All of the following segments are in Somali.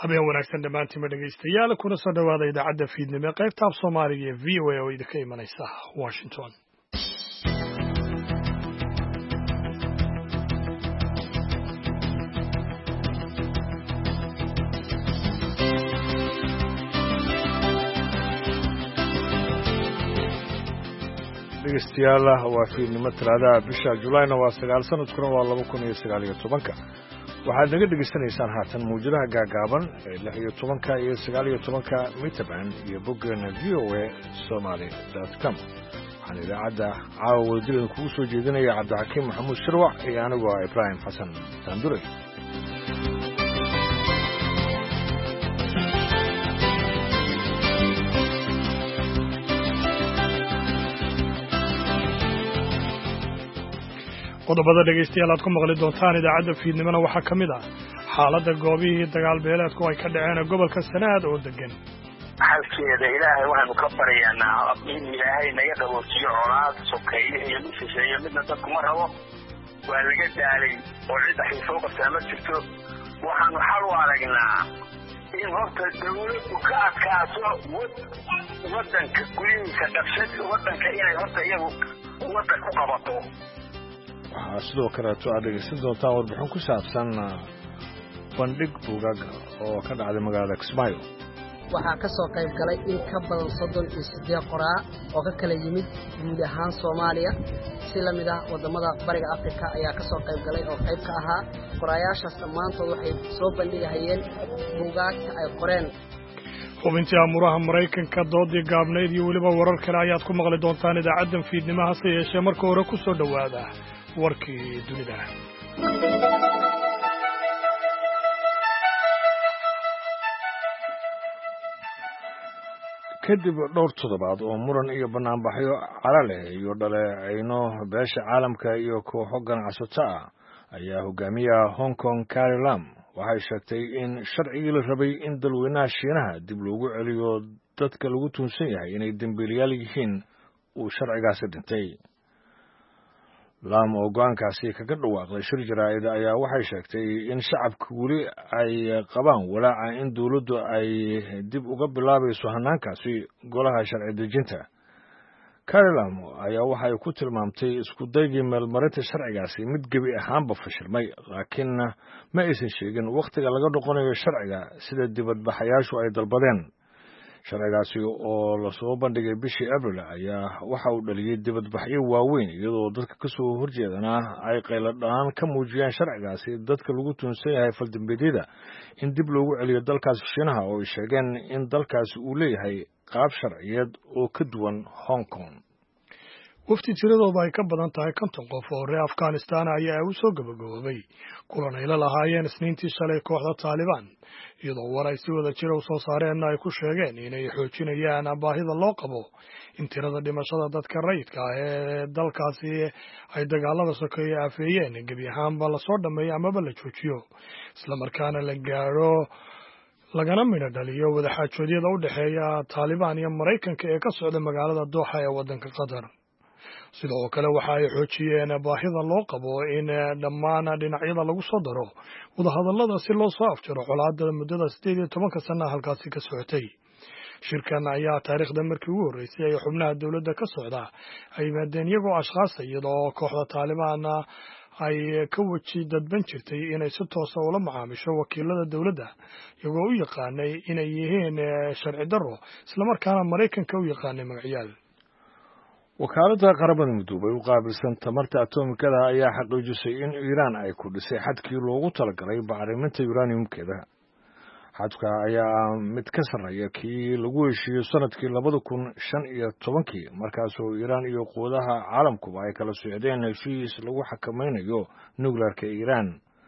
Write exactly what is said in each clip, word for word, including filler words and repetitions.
habeen wanaagsan dhammaantiinba dhegaystayaal kuna soo dhowaada idaacadda fiidnimo ee qaybta af soomaaliga ee v o a oo idinka imanaysa washington. dhegaystayaal waa fiidnimo talaadaha bisha julayna waa sagaal sanadkuna waa laba kun iyo sagaal iyo tobanka waxaad naga dhegaysanaysaan haatan mawjadaha gaagaaban ee lix iyo tobanka iyo sagaal iyo tobanka mitaban iyo boggeena v o a somaly dot com waxaan idaacadda caawa wadajirada kugu soo jeedinaya cabdixakiim maxamuud shirwac iyo anigoo ah ibraahim xasan taanduray. qodobada dhegaystayaal aad ku maqli doontaan idaacadda fiidnimona waxaa ka mid ah xaaladda goobihii dagaal beeleedku ay ka dhaceen gobolka sanaad oo degan xalkeeda ilaahay waxaanu ka baryaanaa in ilaahay naga qaboojiyo colaad sokeeye iyo mid shisheeye midna dadku ma rabo waa laga daalay oo cidda xiisoo qabtaa ma jirto waxaanu xal u aragnaa in horta dawladdu ka adkaaso waddanka gudihiisa qabshad waddanka inay horta iyagu waddan ku qabato. waxaa sidoo kaleeto aad dhegaysan doontaan warbixin ku saabsan bandhig buugaag oo ka dhacday magaalada kismaayo. waxaa ka soo qayb galay in ka badan soddon iyo siddeed qoraa oo ka kala yimid guud ahaan soomaaliya si la mid ah waddamada bariga afrika ayaa ka soo qayb galay oo qayb ka ahaa qoraayaashaas dhammaantood waxay soo bandhigahayeen buugaagta ay qoreen. xubintii amuraha maraykanka doodii gaabnayd iyo weliba warar kale ayaad ku maqli doontaan idaacaddan fiidnimo hase yeeshee marka hore ku soo dhowaada warkii dunida. kadib dhowr toddobaad oo muran iyo banaanbaxyo cara leh iyo dhaleecayno beesha caalamka iyo kooxo ganacsato ah ayaa hogaamiyaha hong kong Carrie Lam waxay sheegtay in sharcigii la rabay in dalweynaha shiinaha dib loogu celiyo dadka lagu tuunsan yahay inay dembiilayaal yihiin uu sharcigaasi dhintay. Lam oo go-aankaasi kaga dhawaaqday shir jaraa'id ayaa waxay sheegtay in shacabka weli ay qabaan walaaca in dawladdu ay dib uga bilaabayso hanaankaasi golaha sharci dejinta. Carrie Lam ayaa waxay ku tilmaamtay isku daygii meelmarinta sharcigaasi mid gebi ahaanba fashilmay, laakiin ma aysan sheegin wakhtiga laga noqonayo sharciga sida dibadbaxayaashu ay dalbadeen. sharcigaasi oo lasoo bandhigay bishii abril ayaa waxa uu dhaliyey dibadbaxyo waaweyn iyadoo dadka ka soo horjeedana ay qayladhaan ka muujiyaan sharcigaasi dadka lagu tuunsan yahay faldambeedyada in dib loogu celiyo dalkaasi shiinaha oo ay sheegeen in dalkaasi uu leeyahay qaab sharciyeed oo ka duwan Hong Kong. wafti tiradooda ay ka badan tahay konton qof oo reer afghanistan ayaa u soo gabagaboobay kulan ay la lahaayeen isniintii shalay kooxda taalibaan iyadoo war ay si wada jira u soo saareenna ay ku sheegeen inay xoojinayaan baahida loo qabo in tirada dhimashada dadka rayidka ah ee dalkaasi ay dagaalada sokeeye afeeyeen gebi ahaanba lasoo dhammeeyo amaba la joojiyo islamarkaana la gaadho lagana midho dhaliyo wadaxaajoodyada u dhexeeya taalibaan iyo maraykanka ee ka socda magaalada dooxa ee waddanka qatar. sidoo kale waxa ay xoojiyeen baahida loo qabo in dhammaan dhinacyada lagu soo daro wadahadallada si loo soo afjaro colaadda muddada siddeed iyo tobanka sana halkaasi ka socotay. shirkan ayaa taariikhda markii ugu horreysay ay xubnaha dowladda ka socda ay yimaadeen iyagoo ashkhaasta iyadoo kooxda taalibaan ay ka weji dadban jirtay inay si toosa ula macaamisho wakiilada dowladda iyagoo u yaqaanay inay yihiin sharci darro islamarkaana maraykanka u yaqaanay magacyaal. wakaaladda qaramada midoobay u qaabilsan tamarta atomikada ayaa xaqiijisay in Iiraan ay ku dhisay xadkii loogu talagalay bacriminta uraniumkeeda. xadka ayaa mid ka sarreeya kii lagu heshiiyey sanadkii labada kun shan iyo tobankii markaasoo Iiraan iyo quwadaha caalamkuba ay kala socdeen heshiis lagu xakamaynayo nukleerka Iiraan.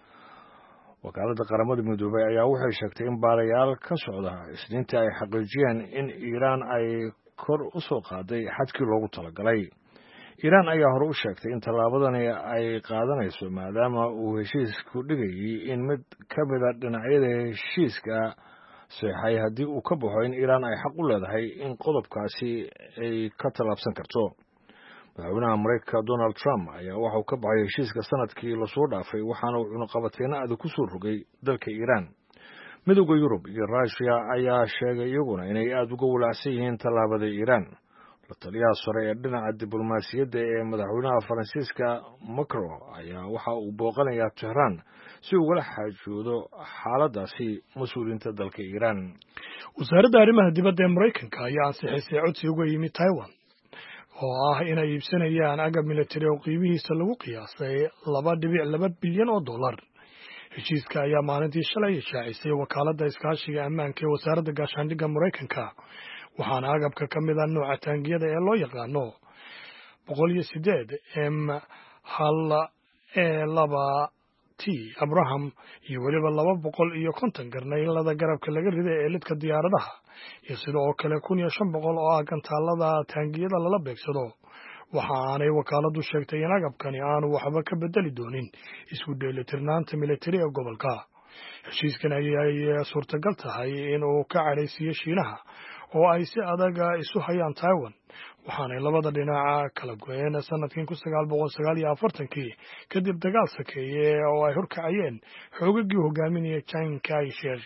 wakaaladda qaramada midoobay ayaa waxay sheegtay in baarayaal ka socda isniintii ay xaqiijiyeen in Iiraan ay kor u soo qaaday xadkii loogu talagalay. Iiraan ayaa hore u sheegtay in tallaabadani ay qaadanayso maadaama uu heshiisku dhigayay in mid ka mida dhinacyada heshiiska saxay haddii uu ka baxo in Iiraan ay xaq u leedahay in qodobkaasi ay ka tallaabsan karto. madaxweynaha Mareykanka Donald Trump ayaa waxa uu ka baxay heshiiska sanadkii la soo dhaafay waxaana uu cunaqabateyna adag ku soo rogay dalka Iiraan. midowda yurub iyo ruushya ayaa sheegay iyaguna inay aada uga walaacsan yihiin tallaabada iiraan. la taliyaha sare ee dhinaca diblomaasiyadda ee madaxweynaha faransiiska macron ayaa waxa uu booqanayaa tehraan si ugala xaajoodo xaaladdaasi mas-uuliyiinta dalka iiraan. wasaaradda arrimaha dibadda ee maraykanka ayaa ansixisay codsi uga yimid taiwan oo ah inay iibsanayaan agab militari oo qiimihiisa lagu qiyaasay laba dhibic laba bilyan oo dollar. heshiiska ayaa maalintii shalay shaacisay wakaaladda iskaashiga ammaanka ee wasaaradda gaashaandhigga maraykanka, waxaana agabka ka mid ah nooca taangiyada ee loo yaqaano boqol iyo sideed m hal e laba t abraham iyo weliba laba boqol iyo konton garnaylada garabka laga rida ee lidka diyaaradaha, iyo sidoo kale kun iyo shan boqol oo ah gantaalada taangiyada lala beegsado. waxa aanay wakaaladdu sheegtay in agabkani aanu waxba ka bedeli doonin isku dheelitirnaanta militari ee gobolka. heshiiskan ayay suurtagal tahay in uu ka cadhaysiiyo shiinaha oo ay si adaga isu hayaan taiwan, waxaanay labada dhinaca kala goyeen sanadkii kun sagaal boqol sagaal iyo afartankii kadib dagaal sakeeye oo ay horkacayeen xoogagii hogaaminaya Chiang Kai-shek.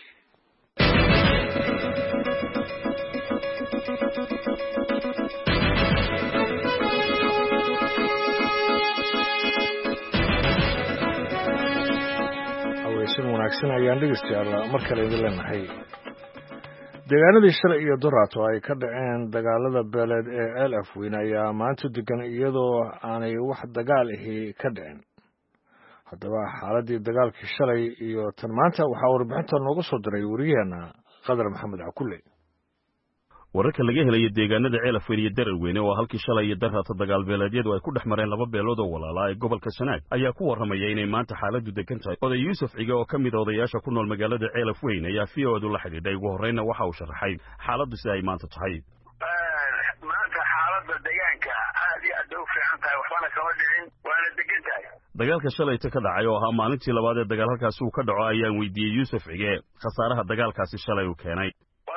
wanaagsan ayaan dhegeystayaal mar kale idin leenahay. deegaanadii shalay iyo doraato ay ka dhaceen dagaalada beeleed ee ceel afweyn ayaa maanta degan iyadoo aanay wax dagaal ahi ka dhicin. haddaba xaaladii dagaalkii shalay iyo tan maanta waxaa warbixinta nooga soo diray wariyaheena qadar maxamed cakulle. wararka laga helaya deegaanada ceel afweyn iyo dararweyne oo halkii shalay iyo daraata dagaal beeleedyadu ay ku dhex mareen laba beelood oo walaala ee gobolka Sanaag ayaa ku warramaya inay maanta xaaladdu degan tahay. oday Yuusuf Cige oo ka mid ah odayaasha ku nool magaalada ceel afweyn ayaa V O A la xidhiidhay. ugu horreyna waxa uu sharaxay xaaladdu sida ay maanta tahay. maanta xaaladda deegaanka aad iyo aad u fiican tahay, waxbana kama dhicin, waana degan tahay. dagaalka shalayta ka dhacay oo ahaa maalintii labaad ee dagaal halkaasi uu ka dhaco ayaan weydiiyey Yuusuf Cige khasaaraha dagaalkaasi shalay uu keenay.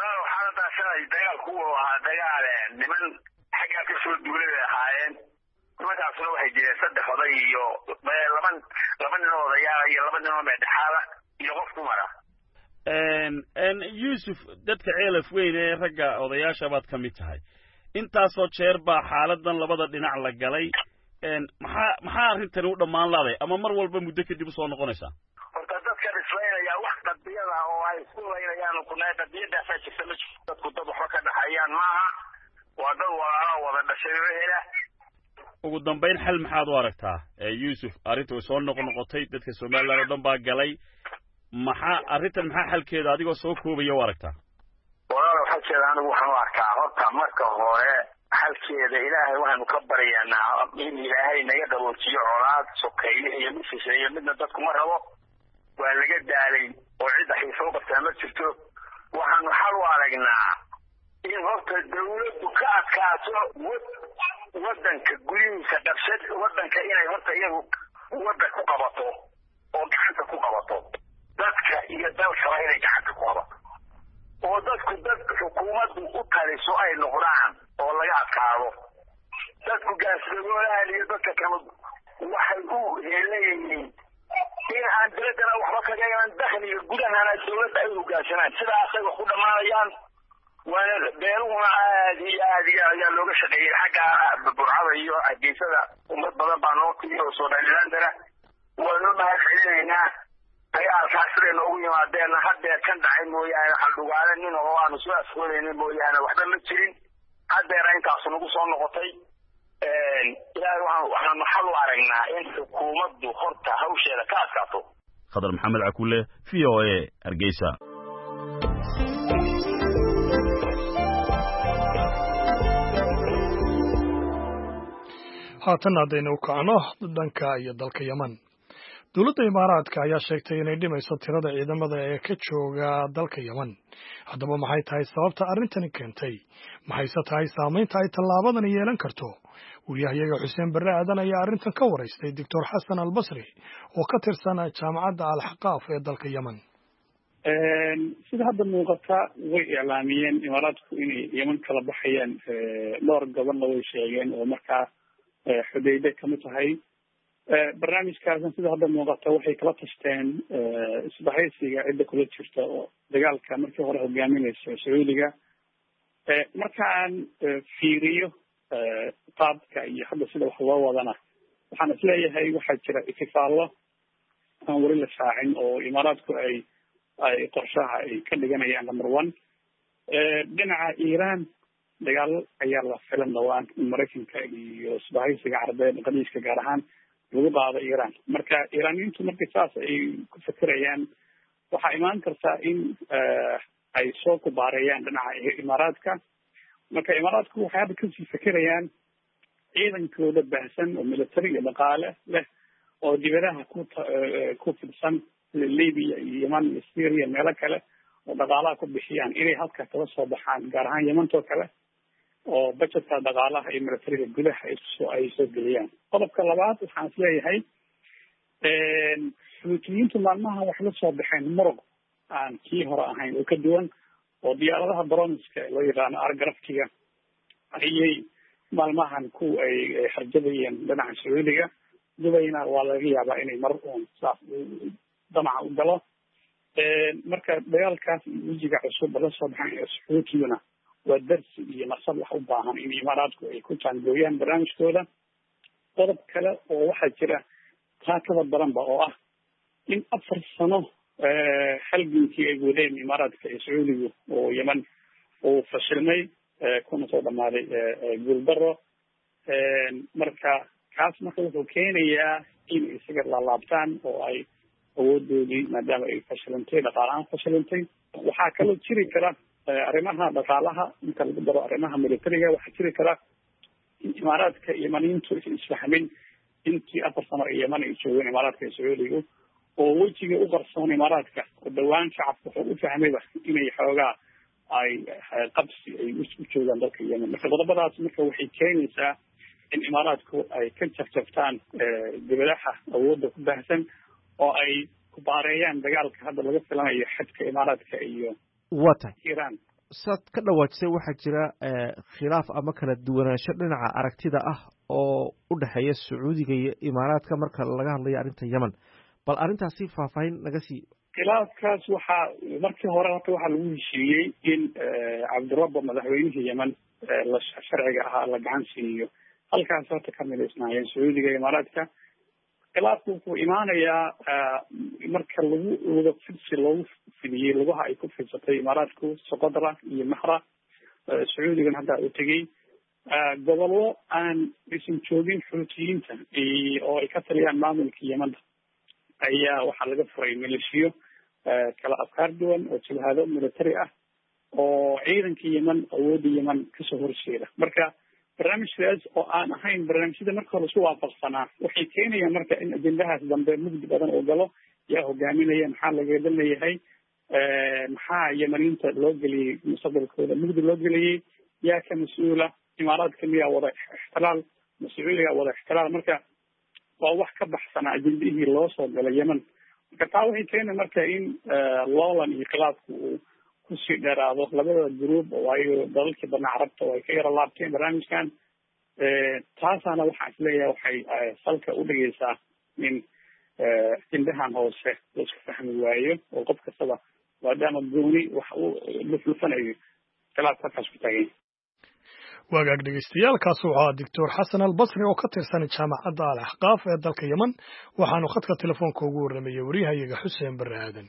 niman xaggaa ka soo duulay ahaayeen. nimankaasuna waxay jireen saddex oday iyo laba laba nin oo odayaal iyo laba nin oo meedhaxaada iyo qof dumara. Yuusuf, dadka ceel afweyn ee ragga odayaasha baad ka mid tahay. intaasoo jeer baa xaaladan labada dhinac la galay. maxaa maxaa arrintani u dhammaan laaday ama mar walba muddo kadib u soo noqonaysaa? horta dadkan islaynaya wax qadiyada oo ay isku laynayaan kunaa qadiyadaasa jirta ma jirto. dadku dad waxba ka dhaxayaan maaha, waa dad walaalo wada dhashay wehela. ugu dambayn xal maxaad u aragtaa Yuusuf? arrinta way soo noqnoqotay, dadka Soomaaliland oo dhan baa galay. maxaa arrintan maxaa xalkeeda adigoo soo koobaya u aragtaa? walaalo xalkeeda anigu waxaan u arkaa horta marka hore xalkeeda ilaahay waxaanu ka baryaynaa in ilaahay naga qaboojiyo colaad sokeeye iyo mid shisheeye midna dadku ma rabo. waa laga daalay oo cidda xiisoo qabtaa ma jirto. waxaanu xal u aragnaa in horta dawladdu ka adkaato waddanka gudihiisa qabsad waddanka inay horta iyagu wadda ku qabato oo gacanta ku qabato, dadka iyo dalkaba inay gacanta ku qabato, oo dadku dad xukuumaddu u taliso ay noqdaan oo laga adkaado. dadku gaasdagoolahan iyo dadka kale waxay u heleeyihiin in aan dawladdana waxba kaga iman dakhliga gudahana dawladda ay hoggaansanaan. sidaasay wax ku dhammaanayaan. waana beeluhuna aad iyo aad ayaa looga shaqeeyey xagga burcada iyo hargeysada. ummad badan baa noo timi oo Somalilandana waanu mahad celinaynaa. dagaalkaas siday noogu yimaadeen haddeer kan dhacay mooyaane xaldhugaale nin oo aanu soo asfoonaynin mooyaane waxba ma jirin. haddeera intaasu nagu soo noqotay. ilaahay waxaanu xal u aragnaa in xukuumaddu horta hawsheeda ka adkaato. Qadar Maxamed Cakulle, V O A, Hargeysa. haatan haddaynu u kacno dhanka iyo dalka Yemen. dowladda Imaaraadka ayaa sheegtay inay dhimayso tirada ciidamada ee ka jooga dalka Yemen. haddaba maxay tahay sababta arrintani keentay? maxayse tahay saamaynta ay tallaabadan yeelan karto? wariyahayaga Xuseen Barre Aadan ayaa arrintan ka waraystay Doctor Xasan Albasri oo ka tirsan jaamacadda Al-Xaqaaf ee dalka Yemen. sida hadda muuqata way iclaamiyeen Imaaraadku inay Yemen kala baxayaan. dhowr gobolna way sheegeen oo markaa Xudayda ka mid tahay. barnaamijkaasna sida hadda muuqata waxay kala tashteen isbahaysiga cidda kula jirta oo dagaalka markii hore hogaaminaysa sacuudiga marka aan fiiriyo qaabka iyo hadda sida wax loo wadana waxaan isleeyahay waxaa jira itifaallo aan weli la shaacin oo imaaraadku ay ay qorshaha ay ka dhiganayaan number one dhinaca iiraan dagaalo ayaa la filan dhawaan in maraykanka iyo isbahaysiga carabeed qadiiska gaar ahaan lagu qaado iiraan marka iiraaniyiintu markii saas ay ku fekerayaan waxaa imaan kartaa in ay soo kubaareeyaan dhinaca imaaraadka marka imaaraadku waxay hadda kasii fekerayaan ciidankooda baahsan oo military iyo dhaqaale leh oo dibadaha ku ku fidsan sida libya iyo yeman iyo syria meelo kale oo dhaqaalaha ku bixiyaan inay halka kala soo baxaan gaar ahaan yemantoo kale oo budgetka dhaqaalaha iyo militariga gudaha ay soo geliyaan qodobka labaad waxaan isleeyahay xuutiyiintu maalmaha waxay la soo baxeen muruq aan kii hore ahayn oo ka duwan oo diyaaradaha broniska loo yaqaano argaraftiga ayay maalmahan ku ay harjadayeen dhinaca sacuudiga dubayna waa laga yaabaa inay mar uun saas damaca u galo marka dagaalkaas iyo wejiga cusub la soo baxeen xuutiyuna waa darsi iyo nasab wax u baahan in imaaraadku ay ku jaangooyaan barnaamijkooda qodob kale oo waxaa jira taa kaba daranba oo ah in afar sano halgankii ay wadeen imaaraadka iyo sacuudigu oo yeman uu fashilmay kuna soo dhamaaday guuldaro marka kaas marka wuxuu keenayaa in isaga laalaabtaan oo ay awoodoodii maadaama ay fashilantay dhaqaalahaan fashilantay waxaa kaloo jiri kara arrimaha dhaqaalaha inta lagu daro arrimaha militariga waxaa jiri kara in imaaraadka yemaniyiintu is isfahmin intii afar sano ee yeman ay joogeen imaaraadka iyo sacuudigu oo wejiga u qarsoon imaaraadka oo dhawaan shacabka wuxuu u fahmayba inay xoogaa ay qabsi ay u joogaan dalka yemen marka qodobadaas marka waxay keenaysaa in imaaraadku ay ka jafjaftaan dibadaha awoodda ku baahsan oo ay ku baareeyaan dagaalka hadda laga filanayo xadka imaaraadka iyo waa tahay iiraan saad ka dhawaajisay waxaa jira khilaaf ama kala duwanaansho dhinaca aragtida ah oo u dhexeeya sacuudiga iyo imaaraadka marka laga hadlayo arrinta yemen bal arrintaasi faahfaahin naga sii khilaafkaas waxaa markii hore horta waxaa lagu heshiiyey in cabdirabbo madaxweynihii yemen la sharciga ahaa la gacan siiyo halkaas horta ka midaysnaayeen sacuudiga iyo imaaraadka khilaafku wuxuu imaanayaa marka lagu luga fidsi loogu fidiyey lugaha ay ku fidsatay imaaraadku soqodra iyo maxra sacuudigan hadda u tegey gobollo aan aysan joogin xuutiyiinta oo ay ka taliyaan maamulka yemanda ayaa waxaa laga furay maleeshiyo kala afkaar duwan oo jabhado military ah oo ciidanka yemen awoodda yemen kasoo horjeeda marka barnaamijkaas oo aan ahayn barnaamijyada marka hore isu waafaqsanaa waxay keenayaan marka in ajendahaas dambe mugdi badan oo galo yaa hogaaminaya maxaa laga leeyahay maxaa yemaniinta loo geliyey mustaqbalkooda mugdi loo geliyey yaa ka mas-uula imaaraadka miyaa wada ixtilaal mas-uuliga wada ixtilaal marka waa wax ka baxsanaa ajendihii loo soo galay yemen marka taa waxay keena marka in loolan iyo khilaafku uu kusii dheeraado labada gruub oo ayago dalalkii badna carabta oo ay ka yaro laabteen barnaamijkan taasaana waxaan isleeyahay waxay salka u dhigaysaa in ajendahan hoose la isku fahmi waayo oo qof kastaba maadaama gooni wax uu luflufanayo khilaafka halkaas ku taagan wagaag dhegeystayaaalkaas wuxuu ahaa doctor xasan albasri oo ka tirsan jaamacadda al axqaaf ee dalka yemen waxaanu khadka telefoonka ugu warramayey waryahayaga xuseen barre aadan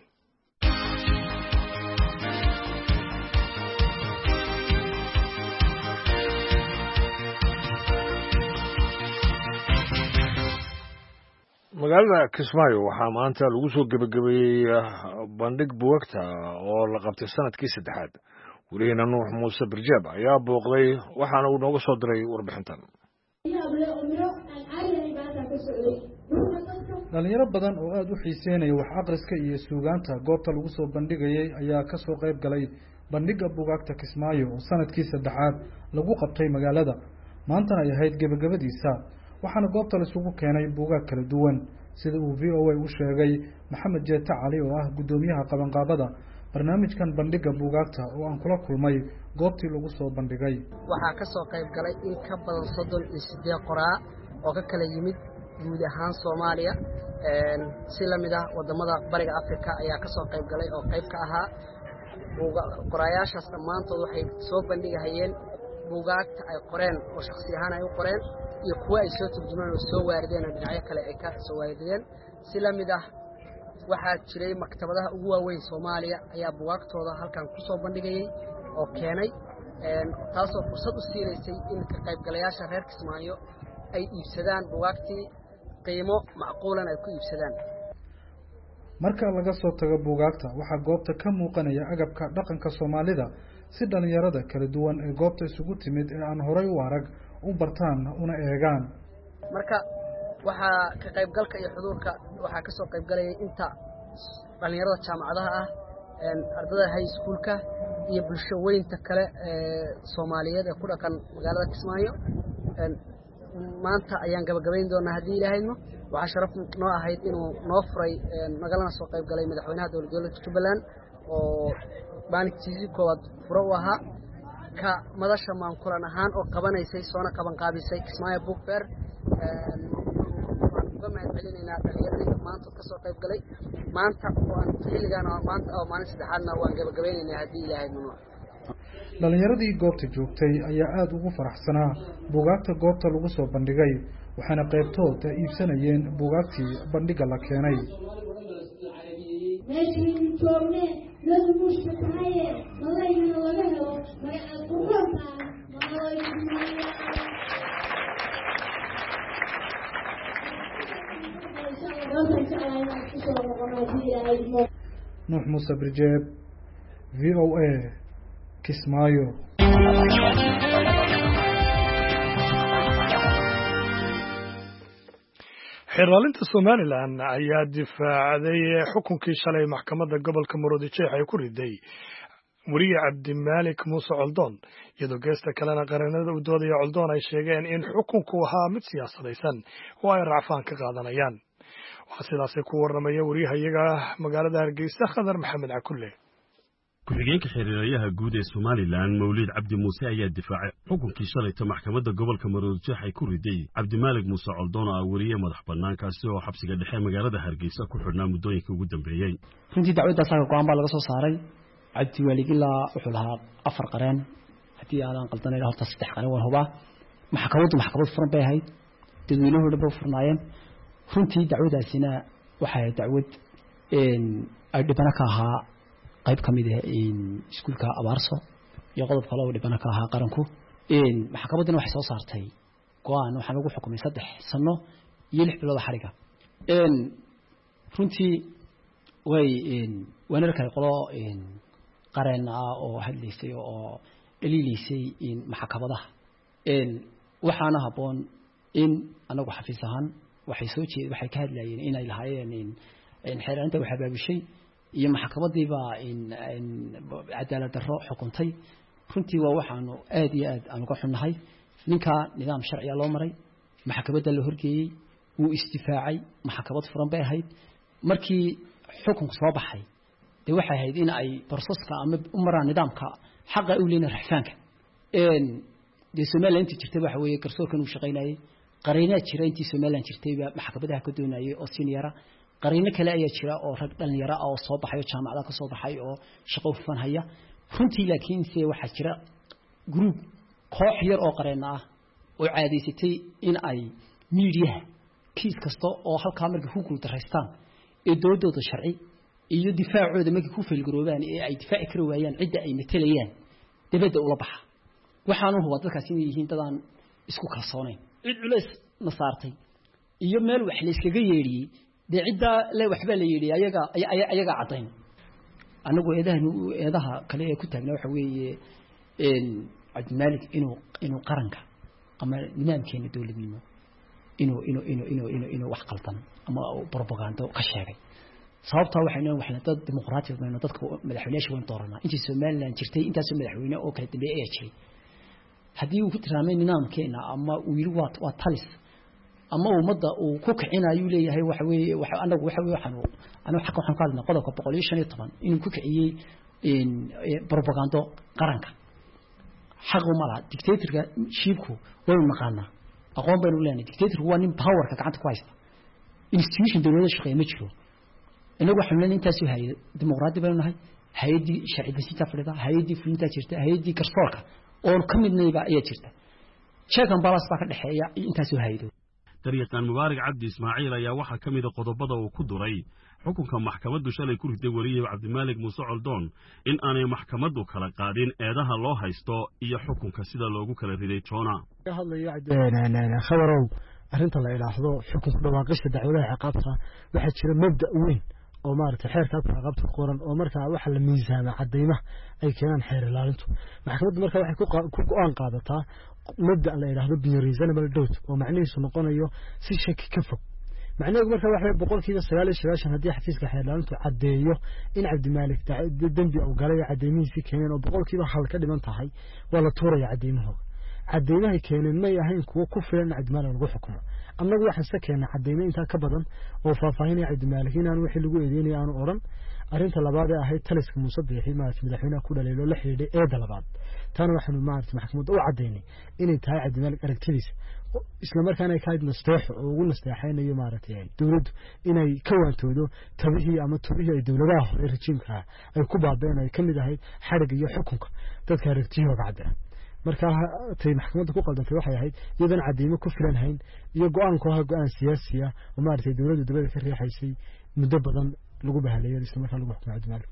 magaalada kismaayo waxaa maanta lagu soo gebagabeeyey bandhig buugagta oo la qabtay sanadkii saddexaad welihiina nuux muuse birjaab ayaa booqday waxaana uu nooga soo diray warbixintan dhalinyaro badan oo aada u xiiseynaya wax aqriska iyo suugaanta goobta lagu soo bandhigayay ayaa ka soo qayb galay bandhigga buugaagta kismaayo oo sanadkii saddexaad lagu qabtay magaalada maantana ay ahayd gebagabadiisa waxaana goobta laisugu keenay buugaag kala duwan sida uu v o a u sheegay maxamed jeete cali oo ah guddoomiyaha qabanqaabada barnaamijkan bandhigga buugaagta oo aan kula kulmay goobtii lagu soo bandhigay waxaa ka soo qayb galay in ka badan soddon iyo siddeed qoraa oo ka kala yimid guud ahaan Soomaaliya si la mid ah wadamada bariga Afrika ayaa ka soo qayb galay oo qayb ka ahaa qorayaashaas dhammaantood waxay soo bandhigayeen buugaagta ay qoreen oo shakhsi ahaan ay u qoreen iyo kuwa ay soo turjumaan oo soo waarideen dhinacyo kale ay ka soo waarideen si la mid ah waxaa jiray maktabadaha ugu waaweyn Soomaaliya ayaa buugaagtooda halkan ku soo bandhigayay oo keenay taasoo fursad u siinaysay in ka qaybgalayaasha reer Kismaayo ay iibsadaan buugaagtii qiimo macquulan ay ku iibsadaan. marka laga soo tago buugaagta waxaa goobta ka muuqanaya agabka dhaqanka Soomaalida si dhalinyarada kala duwan ee goobta isugu timid ee aan horay u arag u bartaan una eegaan. marka waxaa ka qaybgalka iyo xuduurka waxaa ka soo qaybgalaya inta dhalinyarada jaamacadaha ah ardayda high schoolka iyo bulsho weynta kale ee Soomaaliyeed ee ku dhaqan magaalada Kismaayo. maanta ayaan gabagabayn doonaa haddii ilaahayno waxaa sharaf noo ahayd inuu noo furay nagalana soo qayb galay madaxweynaha dowladda Jubbaland oo maalintiisii koowaad furo u ahaa ka madasha maamkulan ahaan oo qabanaysay soona qaban qaabisay Kismaayo Book Fair uga mahadcelinaynaa dhalinyarada maanta ka soo qayb galay maanta oo aan xilligan maanta oo maalin saddexaadna waan gabagabaynaynaa haddii ilaahayno. dhalinyaradii goobta joogtay ayaa aad ugu faraxsanaa buugaagta goobta lagu soo bandhigay waxaana qaybtood ay iibsanayeen buugaagtii bandhiga la keenay. Nuux Muuse Birjeeb V O A Kismaayo. xiraalinta Somaliland ayaa difaacday xukunkii shalay maxkamadda gobolka Maroodijeex ay ku riday wariye Cabdimaalik Muuse Coldoon iyadoo geesta kalena qaranada u doodaya Coldoon ay sheegeen in xukunku ahaa mid siyaasadaysan oo ay racfaan ka qaadanayaan. waxaa sidaas ku waramaya wariyahayaga magaalada Hargeysa Khadar Maxamed Cakulle. ku-xigeenka xiriirayaha guud ee Somaliland Mawlid Cabdi Muuse ayaa difaacay xukunkii shalayta maxkamadda gobolka Maroodijeex ay ku riday Cabdimaalik Muuse Coldoon oo wariye madax bannaan kaasi oo xabsiga dhexe magaalada Hargeysa ku xidhnaa muddooyinka ugu dambeeyay. runtii dacwadda saaka go'aan baa laga soo saaray Cabdimaalik ilaa wuxuu lahaa afar qareen haddii aanan qaldanay horta saddex qareen waan hubaa maxkamaddu maxkamad furan bay ahayd dadweynuhu dhan bay furnaayeen runtii dacwadaasina waxay ahayd dacwad ay dhibana ka ahaa qayb ka mid ah iskuulka Abaarso iyo qodob kale oo dhibana ka ahaa qaranku maxkamadduna waxay soo saartay go'aan waxaa lagu xukumay saddex sano iyo lix bilood xariga runtii way waana kale qolo qareen ah oo hadlaysay oo dhaliilaysay in maxkamadaha waxaana haboon in anagu xafiis ahaan waxay soo jeed waxay ka hadlayeen in ay lahaayeen in xeeraanta waxa baabishay iyo maxkamadii baa in cadaalad darro xukuntay runtii waa waxaanu aad iyo aad aan uga xunnahay ninka nidaam sharci loo maray maxkamadda la horgeeyay uu istifaacay maxkamad furan bay ahayd markii xukunku soo baxay de waxay ahayd in ay processka ama u maraan nidaamka xaqa u leena raxfaanka een de Somaliland jirtay waxa weeye garsoorkan uu shaqeynayay qariina jira intii Somaliland jirtay maxkamadaha ka doonayay oo senior qariino kale ayaa jira oo rag dhalinyaro ah oo soo baxay jaamacadaha ka soo baxay oo shaqo hufan haya runtii laakiin se waxa jira group koox yar oo qareena ah oo caadiysatay in ay media kiis kasta oo halka markii ku guul dareystaan ee doodooda sharci iyo difaacooda markii ku filgaroobaan ee ay difaaci karo waayaan cid ay metelayaan dibadda ula baxa waxaanu huwa dadkaas inay yihiin dadaan isku kalsoonayn cid culays nasaartay iyo meel wax la iskaga yeeriyay cidda la waxba la yeeriyo ayaga ayaga cadayn anagu eedahan eedaha kale ee ku taagna waxa weeye in Cabdimaalik inuu inuu qaranka ama nidaamkeena dawladnimo inuu inuu inuu inuu inuu inuu wax qaldan ama propaganda ka sheegay sababta waxayna waxna dad dimuqraadiyad ma dadka madaxweynaha weyn doorana intii Somaliland jirtay intaas madaxweyne oo kala dambeeyay jiray hadii uu ku tiraamay nidaamkeena ama uu yiri waa waa talis ama umada uu ku kicinayo leeyahay waxa weeye waxa anagu waxa weeye waxaan anu xaq waxaan ka hadlaa qodobka boqol iyo shan iyo toban inuu ku kiciyay in propaganda qaranka xaq uma laha dictatorka shiibku way naqaana aqoon baynu leenahay dictator waa nin power ka gacanta ku haysta institution dawladda shaqeeya ma jiro inagu waxaan leenahay intaas oo hay'ad dimuqraadi baynu nahay hay'adii sharci dejinta fadhida hay'adii fulinta jirta hay'adii garsoorka oo ka midnayba ayaa jirta check and balance baa ka dhaxeeya intaas oo hay'ado dariiqan mubaarak cabdi ismaaciil ayaa waxa kamid ah qodobada uu ku duray xukunka maxkamaddu shalay ku riday wariyay Cabdimaalik Muuse Coldoon in aanay maxkamaddu kala qaadin eedaha loo haysto iyo xukunka sida loogu kala riday Jona ka hadlayo caddeynana khabarow arrinta la ilaahdo xukunka dhawaaqista dacwadaha ciqaabta waxa jira mabda weyn oo maartay xeerka ciqaabta qoran oo markaa waxa la miisaama cadeymaha ay keenaan xeer ilaalintu maxkamaddu markaa waxay ku go'aan qaadataa mabda la ilaahdo reasonable doubt oo macnihiisu noqonayo si shaki ka fog macnaheedu markaa waxa boqolkiiba sagaal iyo sagaashan haddii xafiiska xeer ilaalintu caddeeyo in Cabdimaalik dambi uu galay cadeymihiisii keeneen oo boqolkiiba hal ka dhiman tahay waa la tuuraya cadeymaha cadeymaha keeneen ma yahayn kuwa ku filan Cabdimaalik lagu xukumo annagu waxaan sakeena cadeymo inta ka badan oo faahfaahinaya Cabdimaalik inaan wixii lagu eedeynay aan oran arinta labaad ee ahayd taliska Muuse Biixi maartay madaxweynaha ku dhaleelo la xiriiray eeda labaad tan waxaanu maartay maxkamadda u cadeynay inay tahay Cabdimaalik aragtidiisa isla markaana ay ka hadna nasteex oo ugu nasteexaynayo maartay dawladdu inay ka waantoodo tabihii ama tabihii ay dawladaha hore rejiimka ay ku baabeen ay kamid ahayd xarig iyo xukunka dadka aragtiyooda cadaan marka tay maxkamadda ku qaldantay waxay ahayd iyadan cadeymo ku filan hayn iyo go'aan ku ah go'aan siyaasi ah oo maartay dawladdu dibadda ka riixaysay muddo badan lagu bahaleeyay isla markaa lagu xukumay Cabdimaalik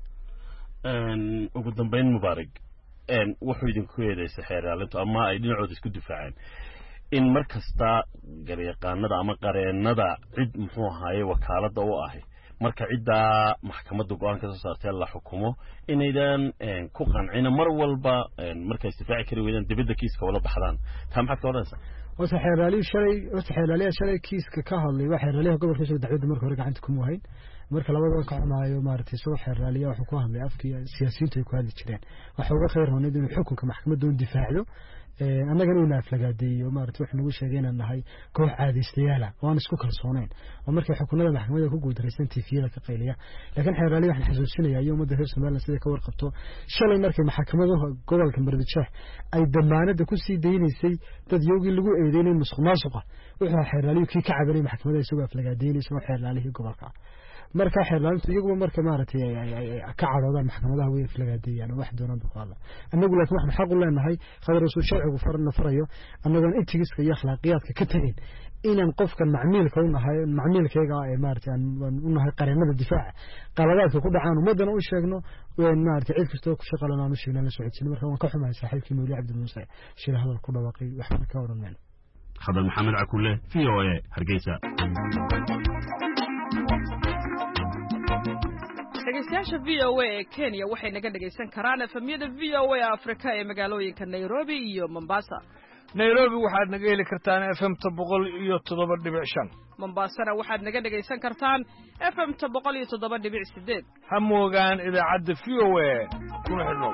een ugu dambeyn mubaarak een wuxuu idinku yeedeysay xeer ilaalintu ama ay dhinacooda isku difaaceen in markasta garyaqaanada ama qareenada cid muxuu ahaayay wakaalada u ahay marka cidda maxkamadda go'aan ka soo saartay la xukumo inaydan ku qancina mar walba marka istifaaci kari weeyaan dibadda kiiska wala baxdaan taa maxaad ka oranaysaa wasa xeerali shalay wasa xeerali shalay kiiska ka hadlay waxa xeerali gobolka soo dacwada marka hore gacanta kuma hayn marka labada ka xumaayo maartay soo xeerali waxa ku hadlay afkii siyaasiyiinta ay ku hadli jireen waxa uga khayr hoonay inuu xukunka maxkamadda uu difaacdo ee annaga inuu naaflagaadeeyo maartay wax nagu sheegay inaan nahay koox caadiystayaal ah oo isku kalsooneen oo markay xukunada maxkamadda ku guuldareysan tifiyada ka qayliya laakiin xeerali waxaan xasuusinayaa iyo ummadda reer Soomaaliland sida ka warqabto shalay markay maxkamadaha gobolka Muqdisho ay damaanada ku sii deynaysay dad yoogii lagu eedeynay musuqmaasuqa wuxuu xeerali kii ka cabanay maxkamadda isagoo aflagaadeynaysa xeerali gobolka marka xeerlaantu iyagu marka maartay ka caroodaan maxkamadaha way aflagaadeeyaan wax doonaan baqaala annagu laakiin waxaan xaq u leenahay qadar rasuul sharcigu farna farayo annagoon intigiska iyo akhlaaqiyadka ka tagin inaan qofkan macmiilka u nahay macmiilkayga ee maartay aan u nahay qareenada difaaca qaladaadka ku dhacaan umadana u sheegno waan maartay cid kasta ku shaqalanaa u sheegnaa la socodsiin marka waan ka xumahay saaxiibkii Mawlid Cabdi Muuse shir hadal ku dhawaaqay waxaan ka oranayna Xadan Maxamed Cakulle V O A Hargeysa dhegeystayaasha V O A ee Kenya waxay naga dhageysan karaan efemyada V O A Afrika ee magaalooyinka Nairobi iyo Mombasa. Nairobi waxaad naga heli kartaan F M boqol iyo toddoba dhibic shan. Mombasana waxaad naga dhageysan kartaan F M boqol iyo toddoba dhibic siddeed. Ha moogaan idaacadda V O A kuna xidhnow.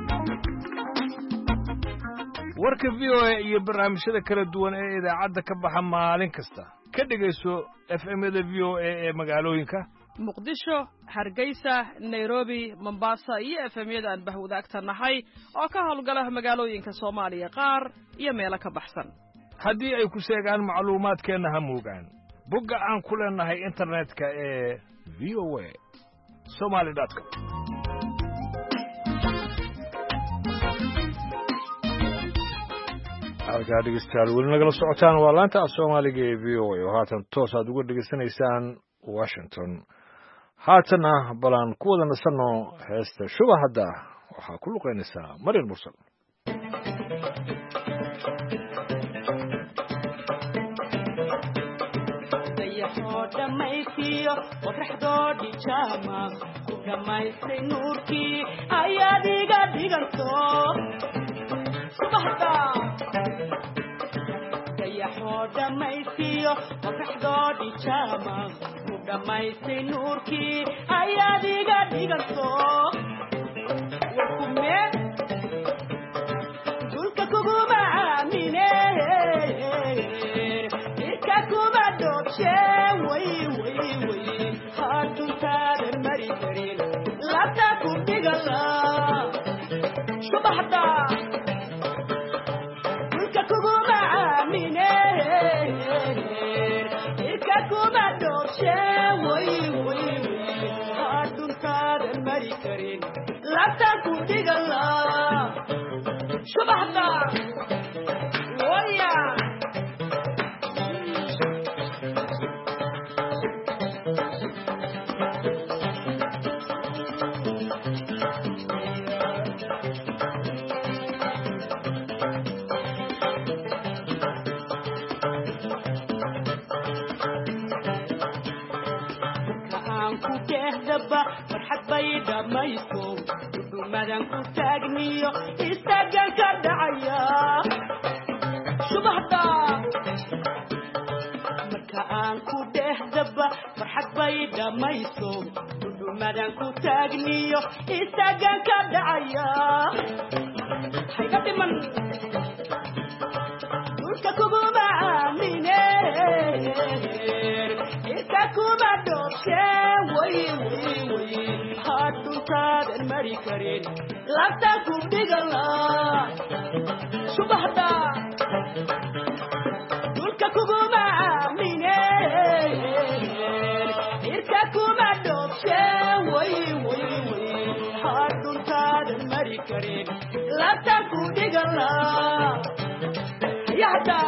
warka V O A iyo barnaamijyada kala duwan ee idaacadda ka baxa maalin kasta ka dhageyso F M-yada V O A ee magaalooyinka muqdisho hargeysa nairobi mombasa iyo F M-yada aan bahwadaagta nahay oo ka howlgala magaalooyinka Soomaaliya qaar iyo meelo ka baxsan haddii ay ku sheegaan macluumaadkeena ha moogaan bogga aan ku leenahay internetka ee v o a somali dot com halkaa dhegeystayaal weli nagala socotaan waa laanta Soomaaliga ee V O A oo haatan toos aad uga dhegeysanaysaan Washington haatana balan ku wada nasano heesta shubahada waxaa ku luqeynaysaa Marin Mursal dhamaysiyo qoraxdoodii jaama ku dhamaystay nuurkii ayaad iga dhiganto subahda dayaxoo dhamaysiyo qoraxdoodii jaama ku dhamaystay nuurkii ayaad iga dhiganto warkume dulka kuguma aamine irka kuma dhoobshe شبحتا كلك كوما عامينه karin laabtaan ku dhigala subaxda waya farxad bay dhamayso dhumadan ku taagniyo istaagan ka dhacaya subaxda marka aan ku dhehdaba farxad bay dhamayso dhumadan ku taagniyo istaagan ka dhacaya hayga dhiman dhulka kuguma aamine irka kuma dhoobshe way way way hadhuntaadan mari karin laabtaan ku dhigala subaxda dhulka kuguma aamine irka kuma dhoobshe way way way hadhuntaadan mari karin laabtaan ku dhigala yahda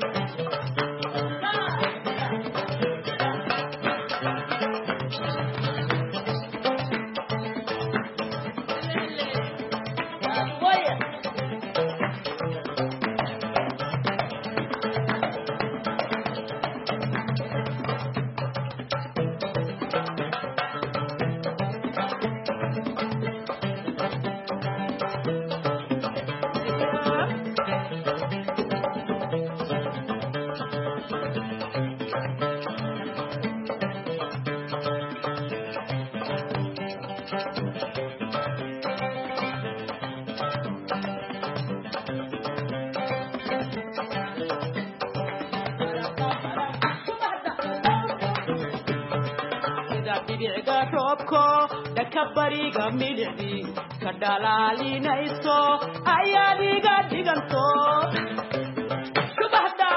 bariga milixdi ka dhalaalinayso ayaad iga dhiganto subaxda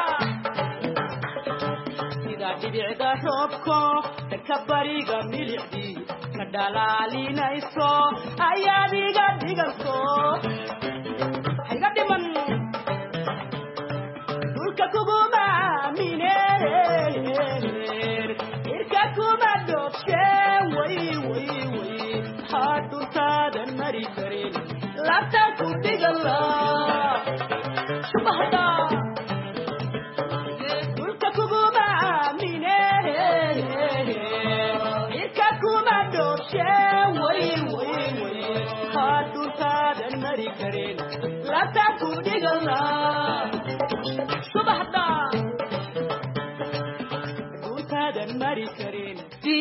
sida dhibicda roobko ka bariga milixdi ka dhalaalinayso ayaad iga dhiganto hayga dhiman dhulka kuguma aamine irka kuma dhoobshe way way hadhuntaadan mari karin laabtaan ku dhigala subaxda dhulka kuguma aamine irka kuma dhoobshe way way way hadhuntaadan mari karin laabtaan ku dhigala subaxda dhulkaadan mari karin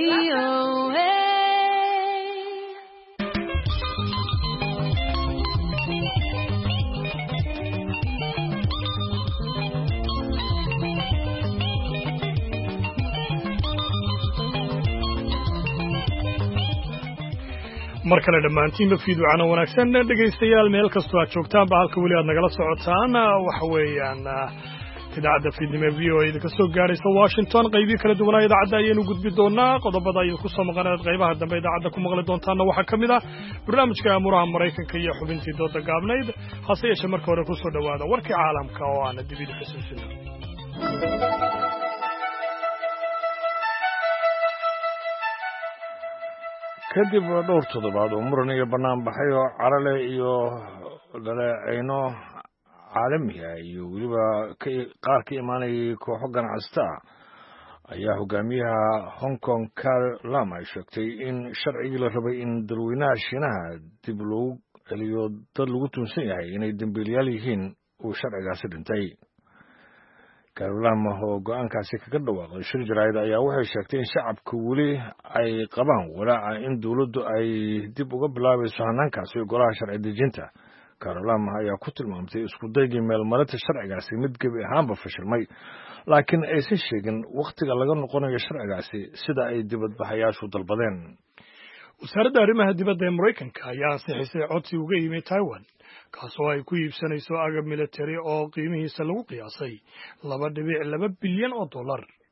mar kale dhammaantiinba fiiducana wanaagsan dhegaystayaal meel kastoo aad joogtaanba halka weli aad nagala socotaan waxa weeyaan idaacadda fiidnimo v o a idinka soo gaaraysa washington qaybihi kala duwanaa idaacadda ayaynu gudbi doonaa qodobada ayuu ku soo maqaneed qaybaha dambe idaacadda ku maqli doontaana waxaa ka mid ah barnaamijka amuraha maraykanka iyo xubintii dooda gaabnayd hase yeeshee marka hore ku soo dhowaada warkii caalamka oo aana dibida xusuusino kadib dhowr toddobaad oo muran iyo bannaan baxay oo carale iyo dhaleecayno caalamiga iyo weliba qaar ka imaanayay kooxo ganacsata ah ayaa hogaamiyaha hong kong Carrie Lam ay sheegtay in sharcigii la rabay in dalweynaha shiinaha dib loogu celiyo dad lagu tuunsan yahay inay dambiilayaal yihiin uu sharcigaasi dhintay. Carrie Lam oo go-aankaasi kaga dhawaaqday shir jaraa'id ayaa waxay sheegtay in shacabka weli ay qabaan walaaca in dawladdu ay dib uga bilaabayso hanaankaasi golaha sharci dejinta. Carrie Lam ayaa ku tilmaamtay isku daygii meelmarinta sharcigaasi mid gebi ahaanba fashilmay, laakiin aysan sheegin wakhtiga laga noqonayo sharcigaasi sida ay dibadbaxayaashu dalbadeen. wasaaradda arrimaha dibadda ee Maraykanka ayaa ansixisay codsi uga yimid Taiwan kaasoo ay ku iibsanayso agab military oo qiimihiisa lagu qiyaasay laba dhibic laba bilyan oo dollar.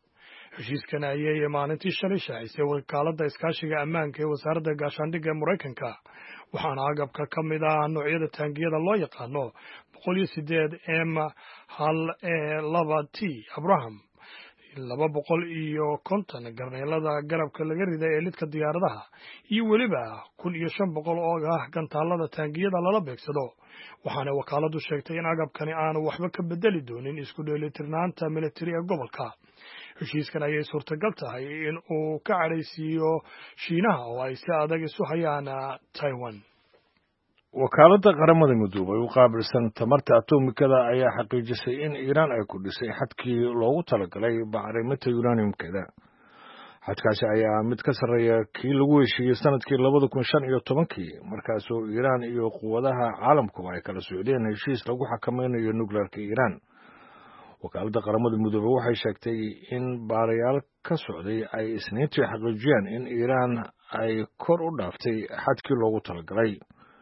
heshiiskan ayay maalintii shalay shaacisay wakaaladda iskaashiga ammaanka ee wasaaradda gaashaandhigga ee maraykanka waxaana agabka ka mid ah noocyada taangiyada loo yaqaano boqol iyo sideed m hal e laba t abraham laba boqol iyo konton garneelada garabka laga rida ee lidka diyaaradaha iyo weliba kun iyo shan boqol oo ah gantaalada taangiyada lala beegsado waxaana wakaaladdu sheegtay in agabkani aanu waxba ka bedeli doonin isku dheelitirnaanta militari ee gobolka heshiiskan ayay suurtagal tahay in uu ka cadhaysiiyo shiinaha oo ay si adag isu hayaan taiwan wakaaladda qaramada midoobay u qaabilsan tamarta atomikada ayaa xaqiijisay in iiraan ay kordhisay xadkii loogu talagalay bacriminta uraniumkeeda xadkaasi ayaa mid ka sarreeya kii lagu heshiiyey sanadkii labada kun shan iyo tobankii markaasoo iiraan iyo quwadaha caalamkuba ay kala socdeen heshiis lagu xakamaynayo nukleerka iiraan wakaaladda qaramada midoobey waxay sheegtay in baarayaal ka socday ay isniintii xaqiijiyeen in iiraan ay kor u dhaaftay xadkii loogu talagalay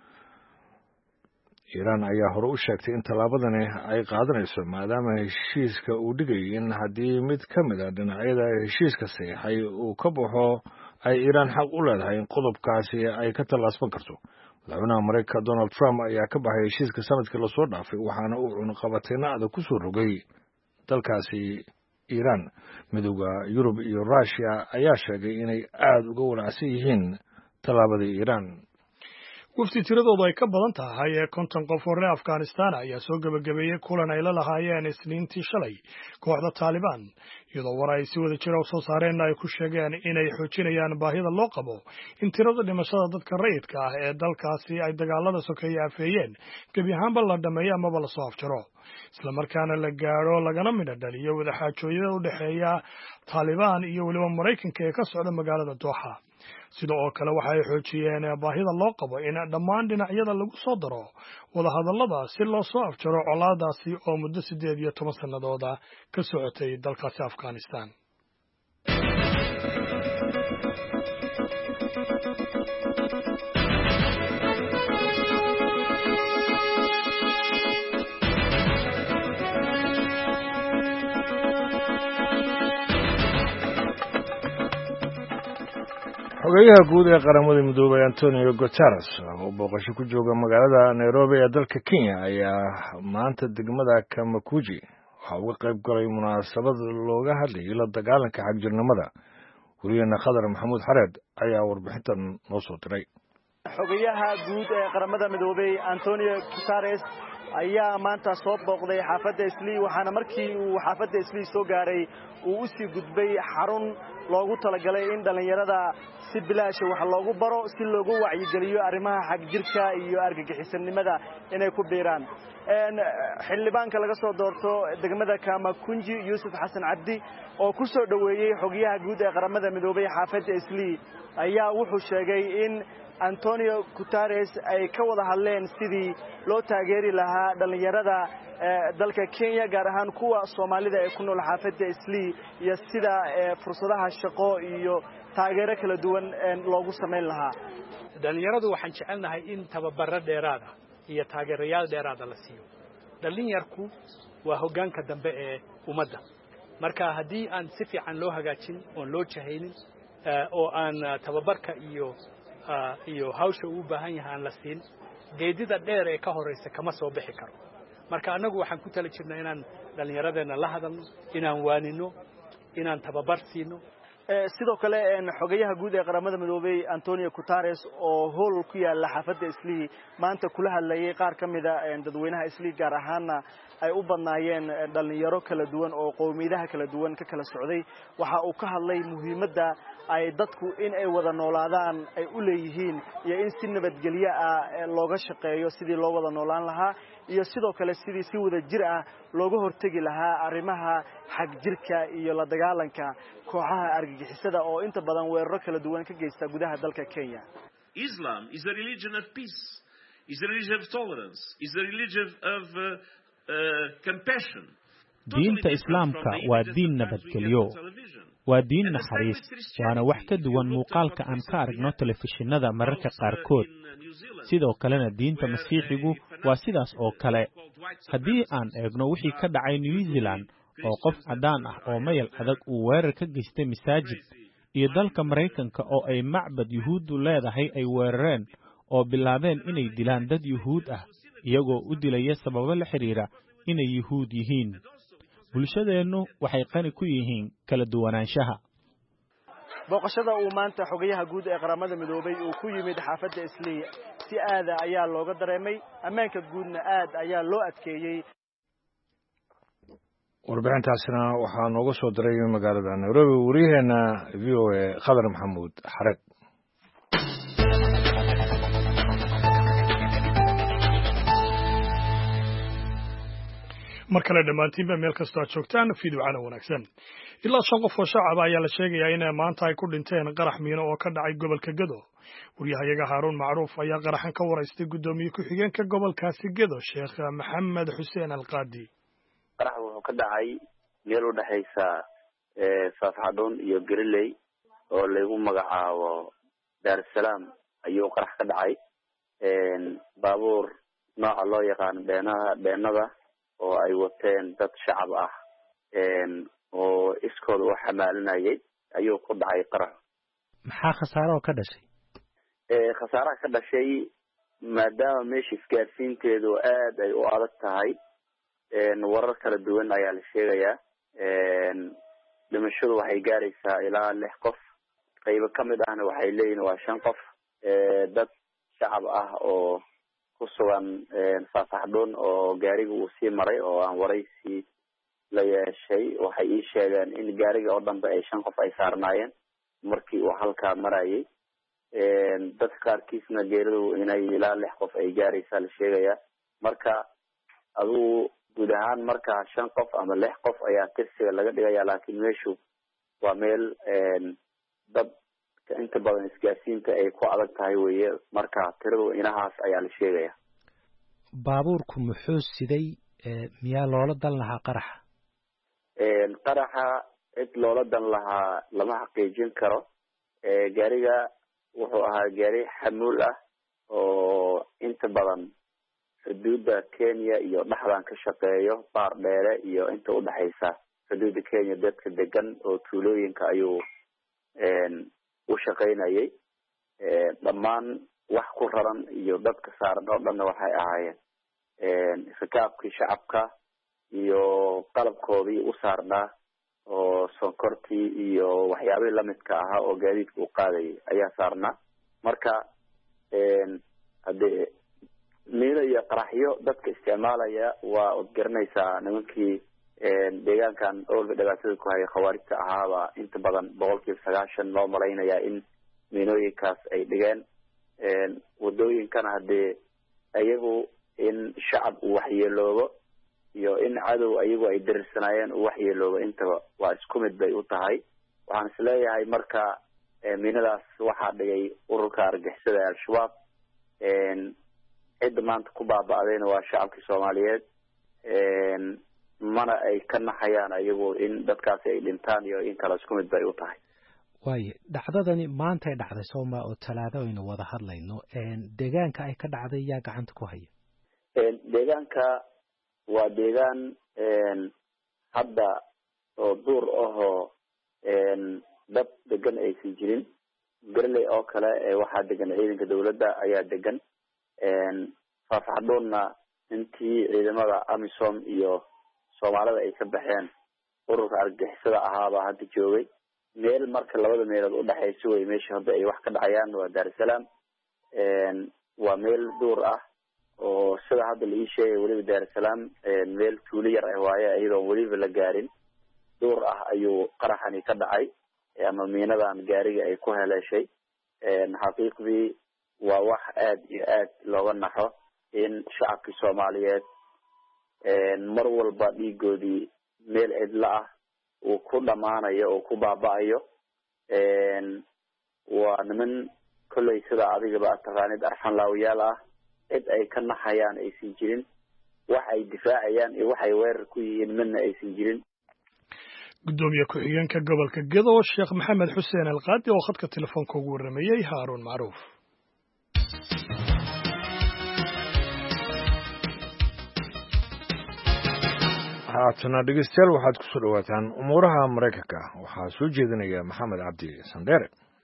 iiraan ayaa hore u sheegtay in tallaabadani ay qaadanayso maadaama heshiiska uu dhigayay in haddii mid ka mid a dhinacyada heshiiska saxiixay uu ka baxo ay iiraan xaq u leedahay in qodobkaasi ay ka tallaasban karto madaxweynaha maraykanka donald trump ayaa ka baxay heshiiska sanadkii lasoo dhaafay waxaana uu cunaqabatayna adag ku soo rogay dalkaasi iiraan midooda yurub iyo ruushia ayaa sheegay inay aada uga walacsan yihiin tallaabadii iiraan wafdi tiradoodu ay ka badan tahay ee konton qof oo reer afghanistan ayaa soo gebagabeeyey kulan ay la lahaayeen isniintii shalay kooxda taalibaan iyadoo war ay si wada jira u soo saareenna ay ku sheegeen inay xoojinayaan baahida loo qabo in tirada dhimashada dadka rayidka ah ee dalkaasi ay dagaalada sokeeye afeeyeen gebi ahaanba la dhameeyo amaba lasoo afjaro islamarkaana la gaadho lagana midho dhaliyo wadaxaajooyada u dhexeeya taalibaan iyo weliba maraykanka ee ka socda magaalada dooxa sida oo kale waxa ay xoojiyeen baahida loo qabo in dhammaan dhinacyada lagu soo daro wadahadallada si loo soo afjaro colaadaasi oo muddo siddeed iyo toban sannadooda ka socotay dalkaasi afghanistan xogeyaha guud ee qaramada midoobay antonio guterres oo booqasho ku jooga magaalada nairobi ee dalka kenya ayaa maanta degmada kamakuji waxaa uga qayb galay munaasabad looga hadlayay la dagaalanka xagjirnimada weriyeena khadar maxamuud xareed ayaa warbixintan noo soo diray xogeyaha guud ee qaramada midoobay antonio guterres ayaa maanta soo booqday xaafadda islii waxaana markii uu xaafadda islii soo gaaray uu u sii gudbay xarun loogu talagalay in dhallinyarada si bilaash wax loogu baro si loogu wacyigeliyo arrimaha xagjirka iyo argagixisanimada inay ku biiraan xildhibaanka laga soo doorto degmada Kamakunji Yuusuf Xasan Cabdi oo ku soo dhaweeyay xogayaha guud ee qaramada midoobay xaafadda Islii ayaa wuxuu sheegay in Antonio Guterres ay ka wada hadleen sidii loo taageeri lahaa dhalinyarada dalka Kenya gaar ahaan kuwa Soomaalida ee ku nool xaafadda Islii iyo sida fursadaha shaqo iyo taageero kala duwan loogu sameyn lahaa dhalinyaradu waxaan jecelnahay in tababaro dheeraad ah iyo taageerayaal dheeraad la siiyo dhalinyarku waa hoggaanka dambe ee ummadda marka haddii aan si fiican loo hagaajin oo loo jahaynin oo aan tababarka iyo iyo hawsha u baahan yahay aan la siin geedida dheer ee ka horeysa kama soo bixi karo marka anagu waxaan ku tala jirnaa inaan dhalinyaradeenna la hadalno inaan waanino inaan tababar siino sidoo kale xogayaha guud ee qaramada midoobay Antonio Guterres oo hool ku yaala xaafadda Islii maanta kula hadlayay qaar kamid ah dadweynaha Islii gaar ahaan ay u badnaayeen dhalinyaro kala duwan oo qowmiyadaha kala duwan ka kala socday waxa uu ka hadlay muhiimadda ay dadku in ay wada noolaadaan ay u leeyihiin iyo in si nabadgelyo ah looga shaqeeyo sidii loo wada noolaan lahaa iyo sidoo kale sidii si wada jir ah looga hortagi lahaa arrimaha xaq jirka iyo la dagaalanka kooxaha argagixisada oo inta badan weeraro kala duwan ka geysta gudaha dalka Kenya. Islam is a religion of peace, is a religion of tolerance, is a religion of uh, uh, compassion. diinta islaamka waa diin nabadgelyo waa diin naxariis waana wax ka duwan muuqaalka aan ka aragno telefishinada mararka qaarkood sidoo kalena diinta masiixigu waa sidaas oo kale haddii aan eegno wixii ka dhacay New Zealand oo qof caddaan ah oo mayal adag uu weerar ka geystay masaajid iyo dalka Maraykanka oo ay macbad yuhuuddu leedahay ay weerareen oo bilaabeen inay dilaan dad yuhuud ah iyagoo u dilaya sababo la xiriira inay yuhuud yihiin bulshadeennu waxay qani ku yihiin kala duwanaanshaha booqashada uu maanta xogayaha guud ee qaramada midoobay uu ku yimid xaafadda Islii si aad ayaa looga dareemay ammaanka guudna aad ayaa loo adkeeyay warbixintaasina waxaa nooga soo diray magaalada Nairobi wariyaheena V O A Khadar Maxamuud Xareed mar kale dhammaantiinba meel kastoo aad joogtaan fiidwacana wanaagsan ilaa shan qof oo shacab ayaa la sheegayaa in maanta ay ku dhinteen qarax miino oo ka dhacay gobolka Gedo wariyahayaga Haaruun Macruuf ayaa qaraxan ka waraystay gudoomiye ku-xigeenka gobolkaasi Gedo Sheekh Maxamed Xuseen Alqaadi qarax wuxuu ka dhacay meel u dhaxaysa Faafxadhoon iyo Gariley oo lagu magacaabo Dar es Salaam ayuu qarax ka dhacay baabuur nooca loo yaqaan beenada beenada oo ay wateen dad shacab ah oo iskooda u xamaalinayay ayuu ku dhacay qarax maxaa khasaaro ka dhashay ee khasaaraha ka dhashay maadaama meesha isgaarsiinteedu aad ay u adag tahay een warar kala duwan ayaa la sheegayaa een dhimashadu waxay gaaraysaa ilaa lix qof qayb ka mid ahna waxay leeyihiin waa shan qof ee dad shacab ah oo ku sugan Faafxadhoon oo gaariga uu sii maray oo aan waraysi la yeeshay waxay ii sheegeen in gaariga oo dhanba ay shan qof ay saarnaayeen markii uu halka marayay een dad qaarkiisna geeridu inay ilaa lix qof ay gaaraysaa la sheegayaa marka aduu guud ahaan marka shan qof ama lix qof ayaa tirsiga laga dhigayaa laakiin meeshu waa meel een dad inta badan isgaarsiinta ay ku adag tahay weeye marka tiradu inahaas ayaa la sheegayaa baabuurku muxuu siday miyaa loola dan lahaa qaraxa een qaraxa cid loola dan lahaa lama xaqiijin karo ee gaariga wuxuu ahaa gaari xamuul ah oo inta badan xuduudda Kenya iyo dhaxdan ka shaqeeyo baar dheere iyo inta u dhaxaysa xuduudda Kenya dadka degan oo tuulooyinka ayuu een u shaqeynayay ee dhammaan wax ku raran iyo dadka saaran oo dhan waxay ahaayeen een rakaabkii shacabka iyo qalabkoodii u saarnaa oo sonkortii iyo waxyaabihii la midka ahaa oo gaadiidku u qaadayay ayaa saarnaa marka een hadee miino iyo qaraxyo dadka isticmaalaya waa od garanaysaa nimankii een deegaankan oolka dhibaatada ku haya khawaarijta ahaaba inta badan boqolkiiba sagaashan loo malaynayaa in miinooyinkaas ay dhigeen een wadooyinkana hadee ayagu in shacab uu waxyeeloobo iyo in cadow ayagu ay dirirsanaayeen uu waxyeeloobo intaba waa isku mid bay u tahay waxaan isleeyahay marka miinadaas waxaa dhigay ururka argixisada al-shabaab een cidda maanta ku baaba'dayna waa shacabkii Soomaaliyeed een mana ay ka naxayaan ayagu in dadkaasi ay dhintaan iyo in kala isku mid bay u tahay waaye dhacdadani maanta ay dhacday Soomaa oo talaado aynu wada hadlayno een deegaanka ay ka dhacday yaa gacanta ku haya een deegaanka waa deegaan een hadda oo duur ahoo een dad degan aysan jirin Gariley oo kale ee waxaa degan ciidanka dawladda ayaa degan een Faafxadhoonna intii ciidamada AMISOM iyo Soomaalida ay ka baxeen ururka argixisada ahaaba hadda joogay meel marka labada meelood u dhaxayso way meesha hadda ay wax ka dhacayaan waa Dar es Salaam een waa meel duur ah oo sida hadda la ii sheegay waliba Dar es Salaam een meel tuulo yar ah waaye iyadoo waliba la gaarin duur ah ayuu qaraxani ka dhacay ama miinadan gaariga ay ku heleeshay een xaqiiqdii waa wax aad iyo aad looga naxo in shacabka Soomaaliyeed een mar walba dhiigoodii meel cidla ah uu ku dhamaanayo oo ku baaba'ayo een waa niman kolley sida adigaba taqaanid arxan laawayaal ah cid ay ka naxayaan aysan jirin wax ay difaacayaan iyo wax ay weerar ku yihiin midna aysan jirin gudoomiye ku-xigeenka gobolka Gedo Sheekh Maxamed Xuseen Alqaadi oo khadka telefoonka ugu waramayay Haaruun Macruuf haatana dhegeystayaal waxaad ku soo dhawaataan umuuraha maraykanka waxaa soo jeedinaya maxamed cabdi sandheere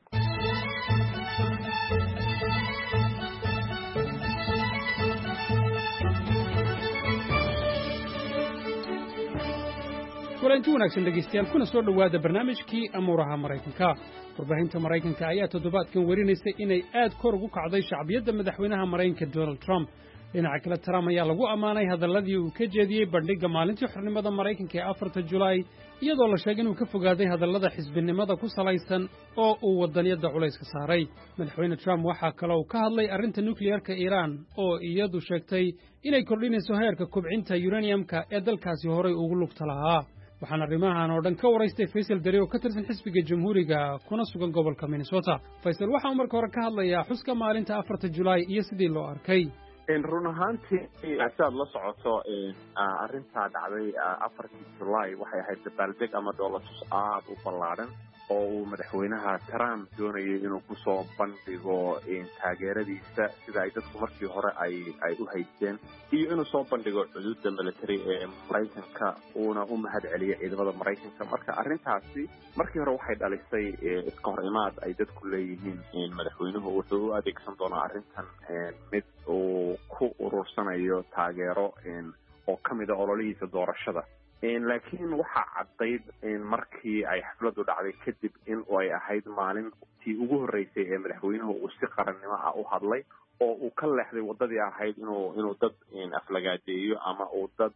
kulanti wanaagsan dhegeystayaal kuna soo dhowaada barnaamijkii amuuraha maraykanka warbaahinta maraykanka ayaa toddobaadkan warinaysay inay aad kor ugu kacday shacbiyadda madaxweynaha maraykanka donald trump dhinaca kale trump ayaa lagu ammaanay hadalladii uu ka jeediyey bandhigga maalintii xornimada maraykanka ee afarta julaay iyadoo la sheegay inuu ka fogaaday hadallada xisbinimada ku salaysan oo uu waddaniyadda culayska saaray madaxweyne trump waxaa kaloo ka hadlay arrinta nukliyarka iiraan oo iyadu sheegtay inay kordhinayso heerka kubcinta yuraniyamka ee dalkaasi horay ugu lugta lahaa waxaan arrimahan oo dhan ka waraystay faysal dare oo ka tirsan xisbiga jamhuuriga kuna sugan gobolka minnesota faysal waxa uu marka hore ka hadlayaa xuska maalinta afarta julaay iyo sidii loo arkay run ahaantii si aad la socoto arrintaa dhacday afartii julaay waxay ahayd dabaaldeg ama dhoolatus aad u ballaadhan oo uu madaxweynaha trump doonayay inuu kusoo bandhigo taageeradiisa sida ay dadku markii hore ay ay u haysteen iyo inuu soo bandhigo xuduudda military ee maraykanka uuna u mahad celiyo ciidamada maraykanka marka arrintaasi markii hore waxay dhalisay iska hor imaad ay dadku leeyihiin madaxweynuhu wuxuu u adeegsan doonaa arrintan mid uu ku urursanayo taageero oo ka mid a ololihiisa doorashada laakiin waxaa caddayd markii ay xafladdu dhacday kadib in ay ahayd maalintii ugu horreysay ee madaxweynuhu uu si qarannimo ah u hadlay oo uu ka leexday waddadii ahayd inuu inuu dad aflagaadeeyo ama uu dad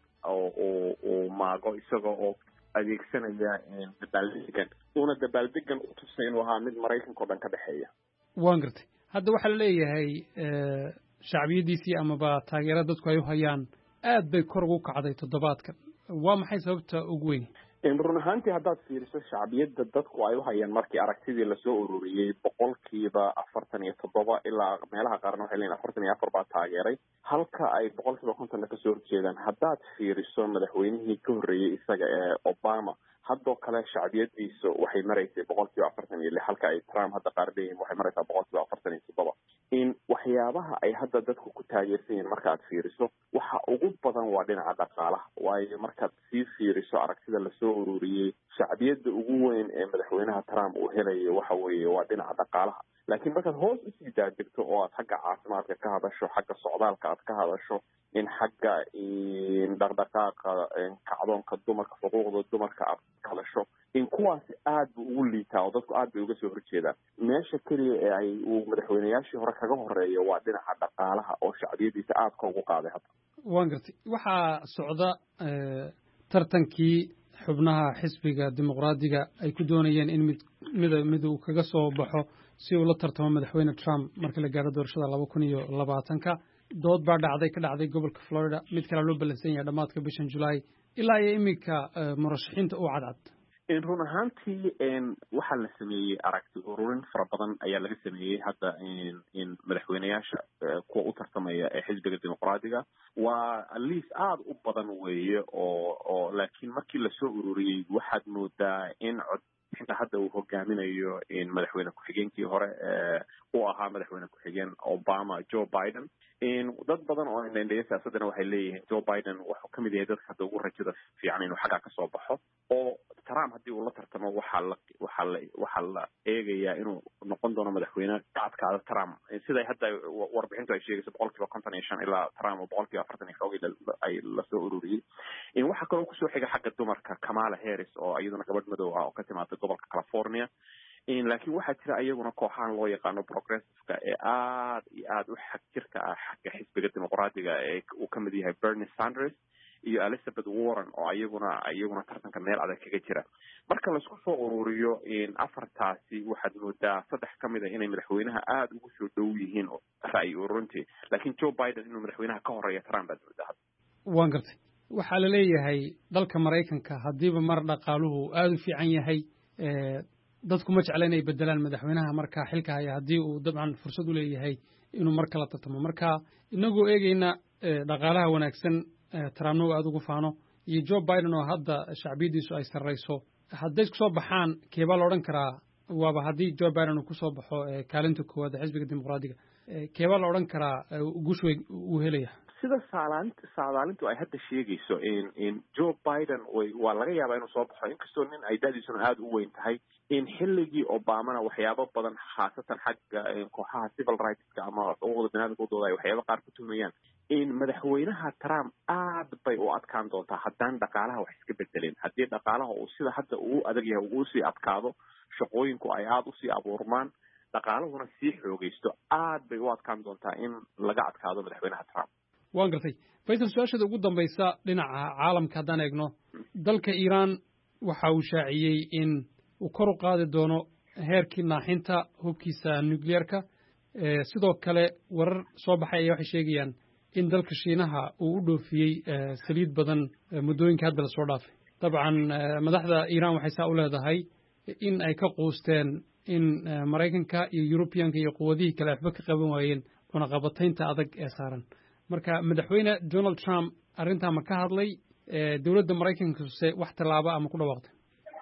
uu maago isaga oo adeegsanaya dabaaldegan uuna dabaaldegan u tusay inuu ahaa mid maraykanka o dhan ka dhexeeya waan gartay hadda waxaa la leeyahay shacbiyadiisii amaba taageera dadku ay u hayaan aad bay kor ugu kacday toddobaadkan waa maxay sababta ugu weyn run ahaantii haddaad fiiriso shacbiyadda dadku ay u hayaan markii aragtidii lasoo ururiyey boqolkiiba afartan iyo toddoba ilaa meelaha qaarna waxay leeyihin afartan iyo afar baa taageeray halka ay boqolkiiba kontonna kasoo horjeedaan haddaad fiiriso madaxweynihii ka horreeyey isaga ee obama haddoo kale shacbiyadiisa waxay maraysay boqolkiiba afartan iyo lix halka ay trump hadda qaar leeyihin waxay maraysaa boqolkiiba afartan iyo toddoba in waxyaabaha ay hadda dadku ku taageersan yihiin markaad fiiriso waxa ugu badan waa dhinaca dhaqaalaha waayo markaad sii fiiriso aragtida lasoo ururiyey shacbiyadda ugu weyn ee madaxweynaha trump uu helayo waxa weeye waa dhinaca dhaqaalaha laakiin markaad hoos usii daadegto oo aad xagga caafimaadka ka hadasho xagga socdaalka aad ka hadasho in xagga dhaqdhaqaaqa kacdoonka dumarka xuquuqda dumarka aad ka hadasho in kuwaasi aad buu ugu liitaa oo dadku aad bay uga soo horjeedaan meesha keliya ee ay uu madaxweynayaashii hore kaga horeeyo waa dhinaca dhaqaalaha oo shacbiyadiisa aad ka ugu qaaday hadda waan gartay waxaa socda tartankii xubnaha xisbiga dimuqraadiga ay ku doonayeen in mid mid mid uu kaga soo baxo si uu la tartamo madaxweyne trump marka la gaaro doorashada laba kun iyo labaatanka dood baa dhacday ka dhacday gobolka florida mid kalea loo ballansan yahay dhammaadka bishan julaay ilaa iyo iminka murashaxiinta u cadcad run ahaantii waxaa la sameeyey aragti ururin fara badan ayaa laga sameeyey hadda madaxweyneyaasha kuwa u tartamaya ee xisbiga dimuqraadiga waa liis aada u badan weeye oo oo laakiin markii lasoo ururiyey waxaad moodaa in cod hadda uu hogaaminayo madaxweyne ku-xigeenkii hore uu ahaa madaxweyne ku-xigeen obama joe biden dad badan oo indhendheya siyaasaddana waxay leeyihiin joe biden wuxuu ka mid yahay dadka hadda ugu rajada fiican inuu xaggaa kasoo baxo oo trump haddii uu la tartamo waxaa la waxaa la waxaa la eegayaa inuu noqon doono madaxweyne ka adkaada trump siday hadda warbixintu ay sheegayso boqolkiiba konton iyo shan ilaa trump oo boqolkiiba afartan iyo xoogii ay lasoo ururiyey waxaa kaloo kusoo xiga xagga dumarka kamala harris oo iyaduna gabadh madow ah oo ka timaada gobolka california laakiin waxaa jira iyaguna kooxahan loo yaqaano progressiveka ee aad iyo aad u xag jirka ah xagga xisbiga dimuqraadiga ee uu ka mid yahay bernie sanders iyo elizabeth warren oo iyaguna iyaguna tartanka meel adag kaga jira marka laisku soo ururiyo afartaasi waxaad moodaa saddex ka mid a inay madaxweynaha aada ugu soo dhow yihiin ra'yi ururintii laakiin joe biden inuu madaxweynaha ka horeeya trump baad moodaa waan gartay waxaa la leeyahay dalka maraykanka haddiiba mar dhaqaaluhu aada u fiican yahay dadku ma jecla inay bedelaan madaxweynaha markaa xilka haya haddii uu dabcan fursad u leeyahay inuu mar kala tartamo marka inagoo eegayna dhaqaalaha wanaagsan trumpna uu aada ugu faano iyo joe biden oo hadda shacbiyadiisu ay sarrayso hadday isku soo baxaan keebaa la odhan karaa waaba haddii joe biden uu kusoo baxo kaalinta koowaad ee xisbiga dimuqraadiga keebaa la odhan karaa guush wey uu helaya sida saadaalinta saadaalintu ay hadda sheegayso in in Joe Biden way waa laga yaabaa inuu soo baxo inkastoo nin ay da'diisuna aad u weyn tahay in xilligii Obamana waxyaabo badan khaasatan xagga kooxaha civil rightska ama xuquuqda bini'aadamka u dooday waxyaabo qaar ku tumayaan in madaxweynaha Trump aad bay u adkaan doontaa haddaan dhaqaalaha wax iska bedelin haddii dhaqaalaha uu sida hadda uu adag yahay uu sii adkaado shaqooyinku ay aad u sii abuurmaan dhaqaalahuna sii xoogaysto aad bay u adkaan doontaa in laga adkaado madaxweynaha Trump waan gartay faysal su-aashada ugu dambaysa dhinaca caalamka haddaan eegno dalka Iiraan waxa uu shaaciyey in uu kor u qaadi doono heerkii naaxinta hubkiisa nuclearka sidoo kale warar soo baxay ayaa waxay sheegayaan in dalka Shiinaha uu u dhoofiyey saliid badan muddooyinka hadda la soo dhaafay dabcan madaxda Iiraan waxay saa u leedahay in ay ka quusteen in Maraykanka iyo Europeanka iyo quwadihii kale waxba ka qaban waayeen cunaqabataynta adag ee saaran marka madaxweyne Donald Trump arrintaa ma ka hadlay dowladda Maraykanka se wax tallaabo ama ku dhawaaqtay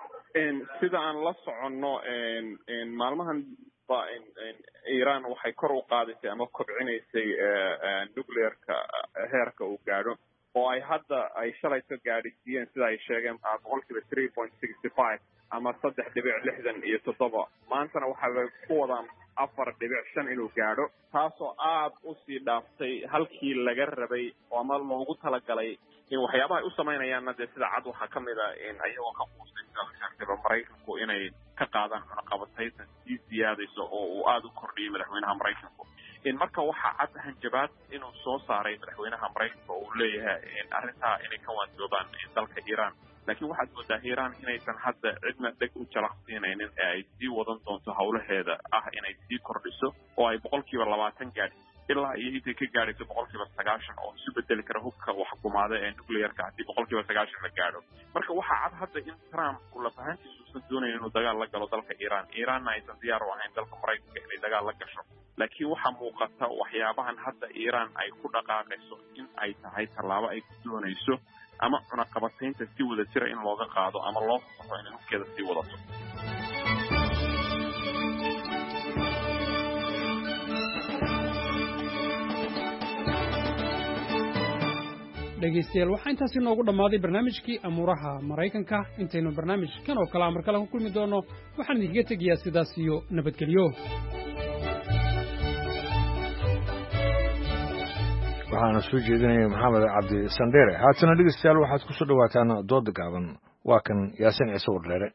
sida aan la soconno maalmahan ba Iiraan waxay kor u qaadaysay ama kobcinaysay nuclearka heerka uu gaadho oo ay hadda ay shalay ka gaadhsiiyeen sida ay sheegeen boqolkiiba three point six five ama saddex dhibic lixdan iyo toddoba maantana waxaa la ku wadaan afar dhibic shan inuu gaadho taasoo aad u sii dhaaftay halkii laga rabay oo ama loogu talagalay in waxyaabaha ay u samaynayaanna dee sida cad waxaa ka mid a in ayagoo ka quustay sida Maraykanku inay ka qaadaan cunaqabataynta sii siyaadayso oo uu aad u kordhiyay madaxweynaha Maraykanku in marka waxaa cad hanjabaad inuu soo saaray madaxweynaha Maraykanka oo uu leeyahay in arrintaa inay ka waantoobaan dalka Iiraan laakiin waxaad moodaa Iiraan inaysan hadda cidna dheg u jalaqsiinaynin ee ay sii wadan doonto howlaheeda ah inay sii kordhiso oo ay boqolkiiba labaatan gaadhi ilaa iyo intay ka gaadhayso boqolkiiba sagaashan oo isu bedeli kara hubka wax xukumaada ee nuclearka haddii boqolkiiba sagaashan la gaadho marka waxaa cad hadda in Trump uu lafahantiisu uusan doonayn inuu dagaal la galo dalka Iiraan Iiraanna aysan diyaar u ahayn dalka Maraykanka inay dagaal la gasho laakiin waxaa muuqata waxyaabahan hadda Iiraan ay ku dhaqaaqayso in ay tahay tallaabo ay ku doonayso ama cunaqabataynta si wada jira in looga qaado ama loo fasaxo inay hubkeeda sii wadato dhegaystayaal waxaa intaasi noogu dhammaaday barnaamijkii amuuraha Maraykanka intaynu barnaamijkan oo kale mar kale ku kulmi doono waxaan idinkaga tegayaa sidaas iyo nabadgelyo waxaana soo jeedinaya maxamed cabdi sandheere haatana dhegeystayaal waxaad ku soo dhawaataan dooda gaaban waa kan yaasin ciise wardheere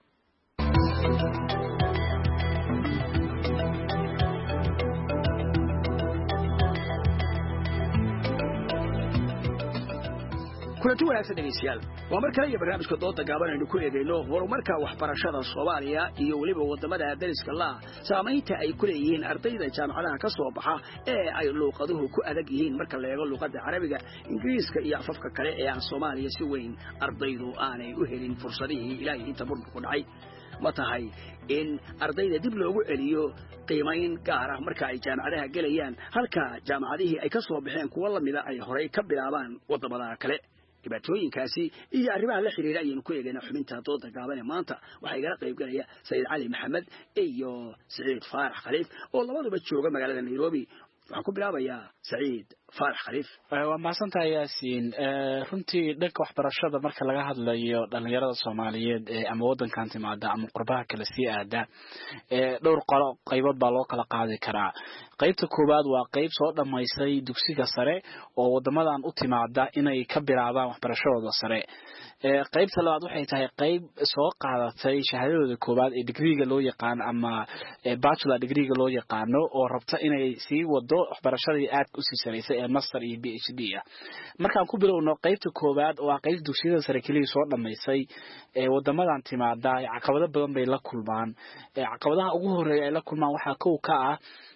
kulanti wanaagsan dhegeystayaal waa mar kale iyo barnaamijka dooda gaaban aynu ku eegayno horumarka waxbarashada Soomaaliya iyo waliba wadamada dariska la saamaynta ay ku leeyihiin ardayda jaamacadaha ka soo baxa ee ay luuqaduhu ku adag yihiin marka la eego luuqadda Carabiga Ingiriiska iyo afafka kale ee aan Soomaaliya si weyn ardaydu aanay u helin fursadihii ilaahay inta burburku dhacay ma tahay in ardayda dib loogu celiyo qiimayn gaar ah marka ay jaamacadaha galayaan halka jaamacadihii ay ka soo baxeen kuwa lamida ay horey ka bilaabaan wadamada kale dhibaatooyinkaasi iyo arrimaha la xiriira ayaynu ku eegaynaa xubinta dooda gaaban ee maanta waxaa igala qayb galaya Sayid Cali Maxamed iyo Saciid Faarax Khaliif oo labaduba jooga magaalada Nairobi waxaan ku bilaabayaa Saciid Faarax Khaliif waa mahadsantahay Yaasiin runtii dhanka waxbarashada marka laga hadlayo dhalinyarada Soomaaliyeed ee ama wadankan timaada ama qurbaha kala sii aada ee dhowr qolo qaybood baa loo kala qaadi karaa qaybta koobaad waa qayb soo dhamaysay dugsiga sare oo wadamadan u timaada inay ka bilaabaan waxbarashadooda sare ee qaybta labaad waxay tahay qayb soo qaadatay shahaadadooda koobaad ee digriiga loo yaqaan ama bachelor digriiga loo yaqaano oo rabta inay sii wado waxbarashadii aad u sii sareysay ee master iyo PhD ah markaan ku bilowno qaybta koobaad waa qayb dugsiyada sare kaliya soo dhamaysay ee wadamadan timaada caqabado badan bay la kulmaan ee caqabadaha ugu horeeya ay la kulmaan waxa kow ka ah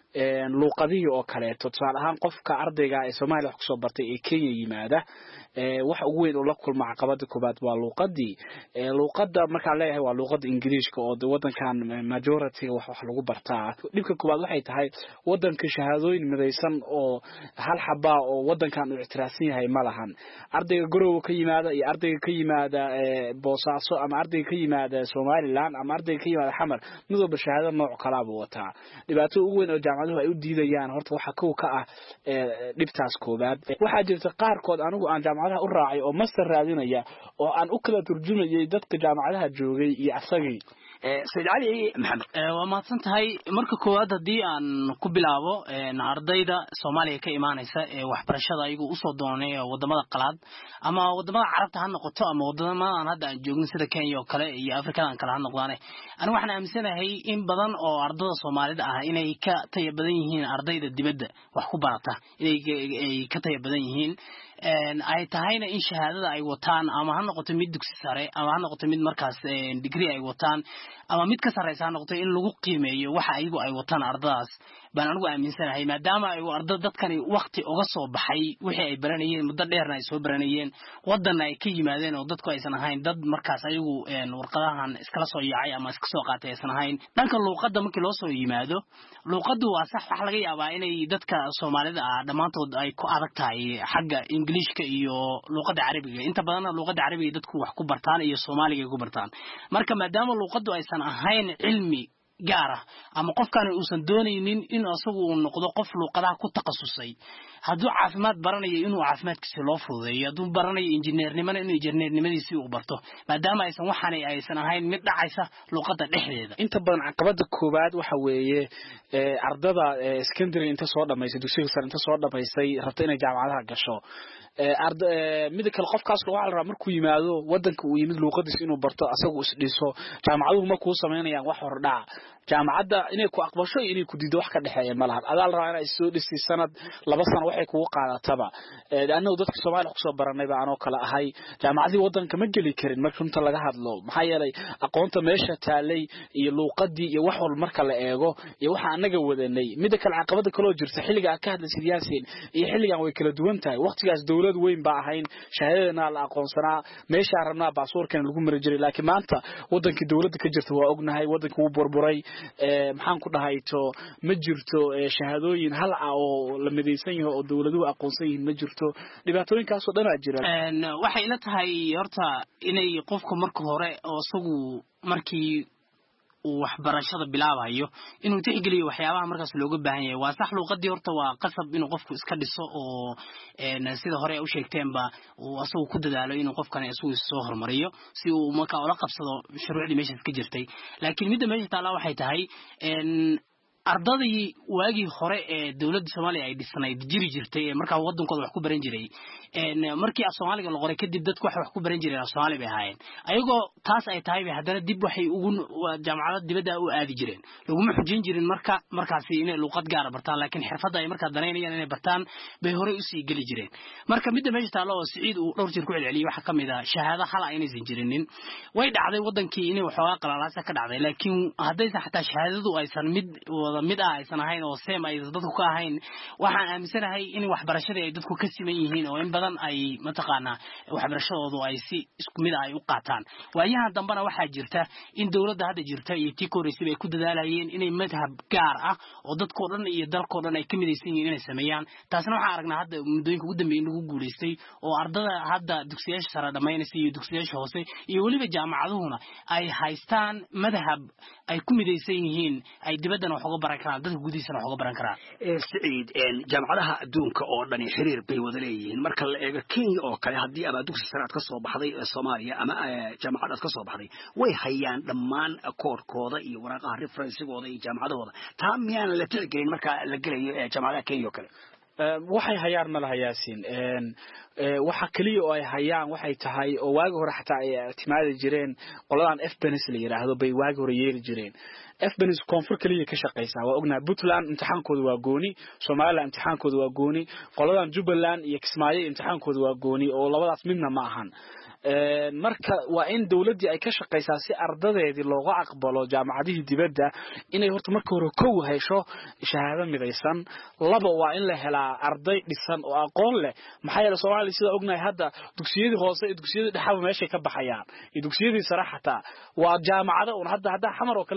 luuqadii oo kale tusaale ahaan qofka ardayga ee Soomaaliya wax ku soo bartay ee Kenya yimaada ee wax ugu weyn oo la kulma caqabada koobaad waa luuqadii ee luuqada marka la leeyahay waa luuqada Ingiriiska oo wadankan majority wax wax lagu bartaa dhibka koobaad waxay tahay wadanka shahaadooyin midaysan oo hal xaba oo wadankan uu ixtiraasan yahay ma lahan ardayga Garowe ka yimaada iyo ardayga ka yimaada Boosaaso ama ardayga ka yimaada Somaliland ama ardayga ka yimaada Xamar midooba shahaado nooc kala ah wataa dhibaato ugu weyn oo jaamacada jaamacaduhu ay u diidayaan horta waxa kow ka ah dhibtaas koobaad waxaa jirta qaarkood anigu aan jaamacadaha u raacay oo master raadinaya oo aan u kala turjumayay dadka jaamacadaha joogay iyo asagii sayid cali maxamed waa mahadsan tahay marka koowaad haddii aan ku bilaabo ardayda soomaaliya ka imaanaysa ee waxbarashada ayagu usoo doonay wadamada qalaad ama wadamada carabta ha noqoto ama wadamadan hadda aan joogno sida Kenya oo kale iyo Afrikadan kale ha noqdaane anigu waxaan aaminsanahay in badan oo ardada Soomaalida ah inay ka taya badan yihiin ardayda dibadda wax ku barata inay ka taya badan yihiin ay tahayna in shahaadada ay wataan ama ha noqoto mid dugsi sare ama ha noqoto mid markaas degree ay wataan ama mid ka sareysa ha noqoto in lagu qiimeeyo waxa ayagu ay wataan ardadaas baan anigu aaminsanahay maadaama ay ardada dadkani waqti uga soo baxay wixii ay baranayeen muddo dheerna ay soo baranayeen wadanna ay ka yimaadeen oo dadku aysan ahayn dad markaas ayagu warqadahan iskala soo yaacay ama iska soo qaatay aysan ahayn dhanka luuqadda markii loo soo yimaado luuqaddu waa sax wax laga yaabaa inay dadka Soomaalida ah dhamaantood ay ku adag tahay xagga Ingiriiska iyo luuqadda Carabiga inta badan luuqadda Carabiga dadku wax ku bartaan iyo Soomaaliga ku bartaan marka maadaama luuqaddu aysan ahayn cilmi gaara ama qofkan uusan doonaynin in asagu uu noqdo qof luuqadaha ku takhasusay hadduu caafimaad baranayo inuu caafimaadkiisa loo fududeeyo hadduu baranayo injineernimada inuu injineernimadiisii uu barto maadaama aysan waxaanay aysan ahayn mid dhacaysa luuqadda dhexdeeda inta badan caqabada koobaad waxa weeye ardada secondary inta soo dhamaysay dugsiga sare inta soo dhamaysay rabta inay jaamacadaha gasho arda mid kale qofkaas loo xal raa markuu yimaado wadanka uu yimid luuqadiisa inuu barto asagu is dhiso jaamacaduhu ma ku sameeyaan wax hordhac jaamacadda inay ku aqbasho inay ku diido wax ka dhaxeeya malaha adaal raa inay soo dhisay sanad laba sano waxay kugu qaadataba annagu dadka Soomaaliya ku soo baranay baa anoo kala ahay jaamacadii wadanka ma gali karin marka inta laga hadlo maxaa yeelay aqoonta meesha taalay iyo luuqadii iyo wax walba marka la eego iyo waxa anaga wadanay mid kale caqabada kale oo jirta xilliga ka hadla siyaasiin iyo xilligan way kala duwan tahay waqtigaas dawlad weyn ba ahayn shahaadadana la aqoonsanaa meesha rabnaa baasaboorkan lagu mari jiray laakiin maanta wadankii dawladda ka jirta waa ognahay wadanka uu burburay ee maxaan ku dhahay to ma jirto shahaadooyin hal ah oo la midaysan yahay oo dawladuhu aqoonsan yihiin ma jirto dhibaatooyinkaas oo dhan jira een waxay ila tahay horta inay qofku marka hore oo isagu markii uu waxbarashada bilaabayo inuu tixgeliyo waxyaabaha markaas looga baahan yahay waa sax luuqadii horta waa qasab inuu qofku iska dhiso oo een sida hore u sheegteenba uu asagu ku dadaalo inuu qofkan isugu soo hormariyo si uu marka ula qabsado shuruucdii meesha ka jirtay laakiin midda meesha taala waxay tahay een ardadii waagii hore ee dawladda Soomaaliya ay dhisnayd jiri jirtay marka wadankooda wax ku baran jiray een markii Soomaaliga la qoray kadib dadku wax ku baran jiray Soomaali bay ahaayeen ayagoo taas ay tahay haddana dib waxay ugu jaamacadaha dibadda u aadi jireen laguma xujin jirin marka markaasi inay luqad gaar ah bartaan laakiin xirfadda ay marka daneynayaan inay bartaan bay hore u sii gali jireen marka midda meesha taalo oo Saciid uu dhowr jeer ku celceliyay waxa kamid ah shahaado hal ah inaysan jirinin way dhacday wadankii inay waxoogaa qalalaasa ka dhacday laakiin haddaysan xataa shahaadadu aysan mid mid ah aysan ahayn oo same ay dadku ka ahayn waxaan aaminsanahay in waxbarashada ay dadku ka siman yihiin oo in badan ay mataqaana waxbarashadoodu ay si isku mid ah ay u qaataan waayahan dambana waxaa jirta in dawladda hadda jirta iyo tikooraysiba ay ku dadaalayeen inay madhab gaar ah oo dadkoo dhan iyo dalkoo dhan ay ka midaysan yihiin inay sameeyaan taasna waxaan aragnaa hadda muddooyinka ugu dambeeyay in lagu guuleystay oo ardada hadda dugsiyaasha sare dhamaynaysa iyo dugsiyaasha hoose iyo weliba jaamacaduhuna ay haystaan madhab ay ku midaysan yihiin ay dibaddana wax uga baran karaan dadka gudihiisana wax uga baran karaan ee Saciid een jaamacadaha adduunka oo dhan xiriir bay wada leeyihiin marka la eego Kenya oo kale hadii aad dugsi sare ka soo baxday Soomaaliya ama jaamacad ka soo baxday way hayaan dhammaan koodkooda iyo waraaqaha reference-gooda iyo jaamacadooda taa miyaan la tixgelin marka la galayo jaamacadaha Kenya oo kale waxay hayaan ma laha Yaasiin een waxa kaliya oo ay hayaan waxay tahay oo waagi hore xataa ay timaadi jireen qoladan F P N S la yiraahdo bay waagi hore yeeli jireen F P N S koonfur kaliya ka shaqeysa waa ognahay Puntland imtixaankooda waa gooni Soomaaliland imtixaankooda waa gooni qoladan Jubaland iyo Kismaayo imtixaankooda waa gooni oo labadaas midna ma ahan marka waa in dawladii ay ka shaqeysaa si ardadeedii looga aqbalo jaamacadihii dibadda inay horta marka hore kow hesho shahaado midaysan laba waa in la helaa arday dhisan oo aqoon leh maxaa yeelay Soomaaliya sida ognahay hadda dugsiyadii hoose iyo dugsiyadii dhexe meesha ka baxayaan iyo dugsiyadii sare xataa waa jaamacada oo hadda hadda xamar oo kala tagtid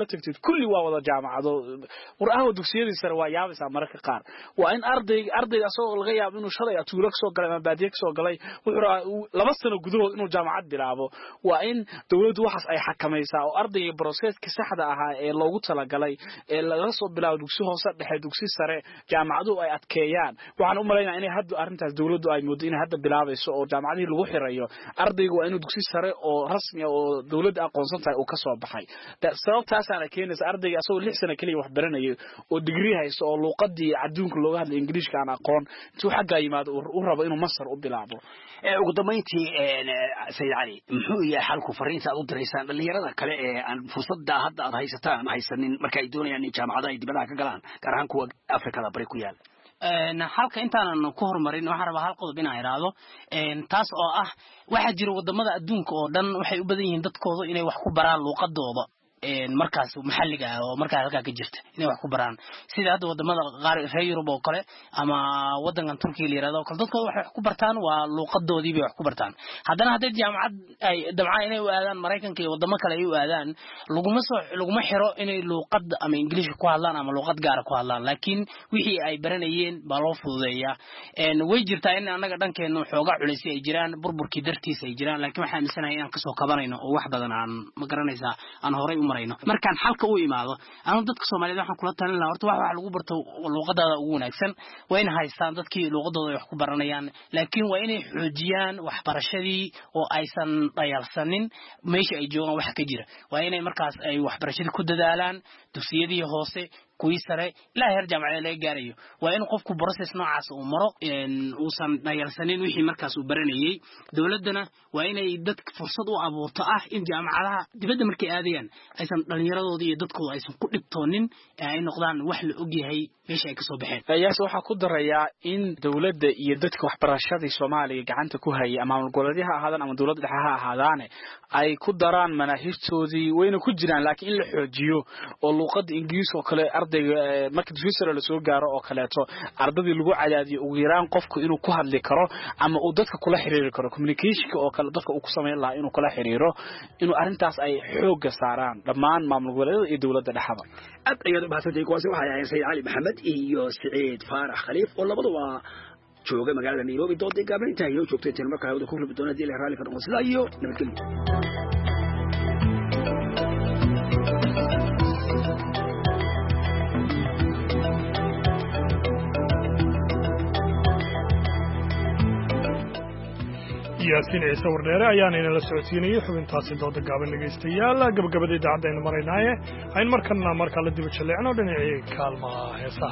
kulli waa wada jaamacado quraanka dugsiyadiisa waa yaabaysa mararka qaar waa in arday arday asoo laga yaabo inuu shalay atuulo soo galay ama baadiye soo galay wuxuu laba sano gudahood inuu jaamacad bilaabo waa in dawladdu waxaas ay xakamaysaa oo ardayga processka saxda ah ee loogu talagalay ee laga soo bilaabo dugsi hoose dhexe dugsi sare jaamacadu ay adkeeyaan waxaan u maleynayaa inay hadda arintaas dawladdu ay moodo in hadda bilaabayso oo jaamacadii lagu xirayo ardaygu waa inuu dugsi sare oo rasmi ah oo dawladda aqoonsan tahay uu ka soo baxay sababtaas aan keenaysa ardayga asoo lix sano kaliya wax baranayo oo degree haysto oo luqadii adduunka looga hadlay ingiriiska aan aqoon intuu xagga yimaado uu rabo inuu masar u bilaabo ee ugu dambeyntii Sayyid Ali muxuu yahay xalku fariinta aad u diraysaan dhalinyarada kale ee aan fursadda hadda aad haysataan haysanin marka ay doonayaan in jaamacadaha ay dibadda ka galaan gaar ahaan kuwa Afrikada bari ku yaal een halka intaanan ku horumarin waxaan rabaa hal qodob inaan iraado een taas oo ah waxa jira wadamada adduunka oo dhan waxay u badan yihiin dadkooda inay wax ku baraan luqadooda een markaas maxalliga ah oo markaa halka ka jirta inay wax ku baraan sida hadda wadamada qaar reer Yurub oo kale ama wadankan Turkiga la yiraahdo kala dadkooda wax ku bartaan waa luqadoodii bay wax ku bartaan haddana hadday jaamacad ay dabcan inay u aadaan Mareykanka iyo wadamo kale ay u aadaan laguma soo laguma xiro inay luqad ama Ingiriis ku hadlaan ama luqad gaar ah ku hadlaan laakiin wixii ay baranayeen baa loo fududeeyaa een way jirtaa in anaga dhankeena xooga culeys ay jiraan burburkii dartiisa ay jiraan laakiin waxaan miisanahay inaan ka soo kabanayno oo wax badan aan ma garanaysaa aan horay markaan xalka u imaado aan dadka Soomaaliyeed waxaan kula talin lahaa horta wax wax lagu barto luqadada ugu wanaagsan waa in haystaan dadkii luqadooda wax ku baranayaan laakiin waa inay xoojiyaan waxbarashadii oo aysan dhayalsanin meesha ay joogaan wax ka jira waa inay markaas ay waxbarashadii ku dadaalaan dugsiyadii hoose kuwii sare ilaa heer jaamacad laga gaarayo waa in qofku process noocaas uu maro in uusan dhayalsanin wixii markaas uu baranayay dawladana waa inay dad fursad u abuurto ah in jaamacadaha dibadda markay aadayaan aysan dhalinyaradooda iyo dadkooda aysan ku dhibtoonin ay noqdaan wax la og yahay meesha ay ka soo baxeen ayaas waxa ku darayaa in dawladda iyo dadka waxbarashada Soomaaliya gacanta ku hayay ama goboladaha ahaadaan ama dawladda dhexe ha ahaadaan ay ku daraan manahijtoodii wayna ku jiraan laakiin in la xoojiyo oo luqadda Ingiriis oo kale marka dugsiga la soo gaaro oo kaleeto ardadii lagu cadaadiyo ugu yaraan qofku inuu ku hadli karo ama uu dadka kula xiriiri karo communication oo kale dadka uu ku sameyn lahaa inuu kula xiriiro inuu arintaas ay xoog saaraan dhamaan maamul goboleedyada iyo dawladda dhexaba aad ayaad u baahsantay kuwaasi waxa ay Sayyid Ali Maxamed iyo Saciid Faarax Khaliif oo labaduba jooga magaalada Nairobi doodii gaabinta iyo joogtay tan markaa wada ku kulmi doona dii la raali ka noqon sida iyo nabadgelyo yaasiin ciise wardheere ayaana inala socodsiinayay xubintaasi dooda gaaban dhegaystayaal gabagabada idaacadda aynu maraynaaye ayn markana markaa la diba jaleecno dhinacii kaalmaha heesaha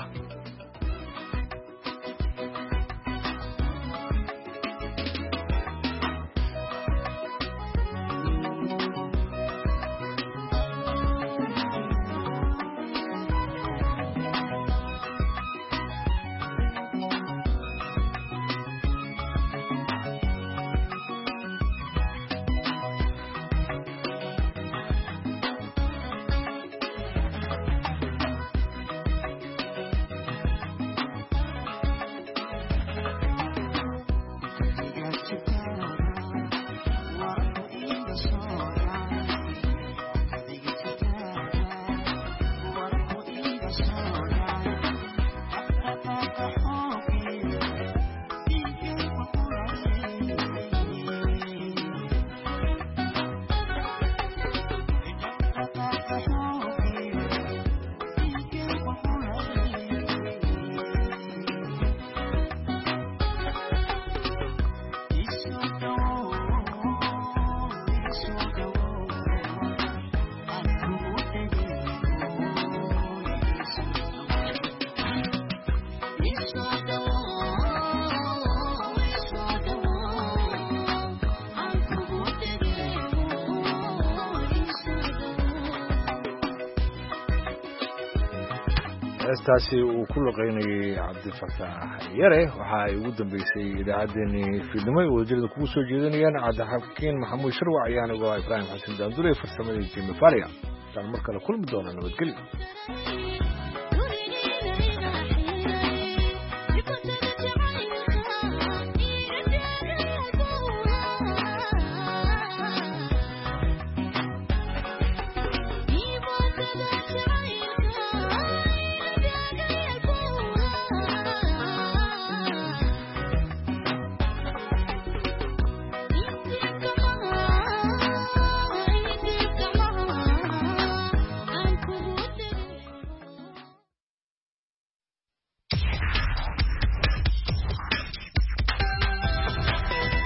heestaasi uu ku luqeynayay cabdifataax yare waxa ay ugu dambeysay idaacaddeenii fiidnimo ay wadajirada kugu soo jeedinayaan cabdixakiin maxamuud sharwac ayaan uga ibraahim xasan daandure farsamada jimi faria intaan mar kale kulmi doona nabadgelyo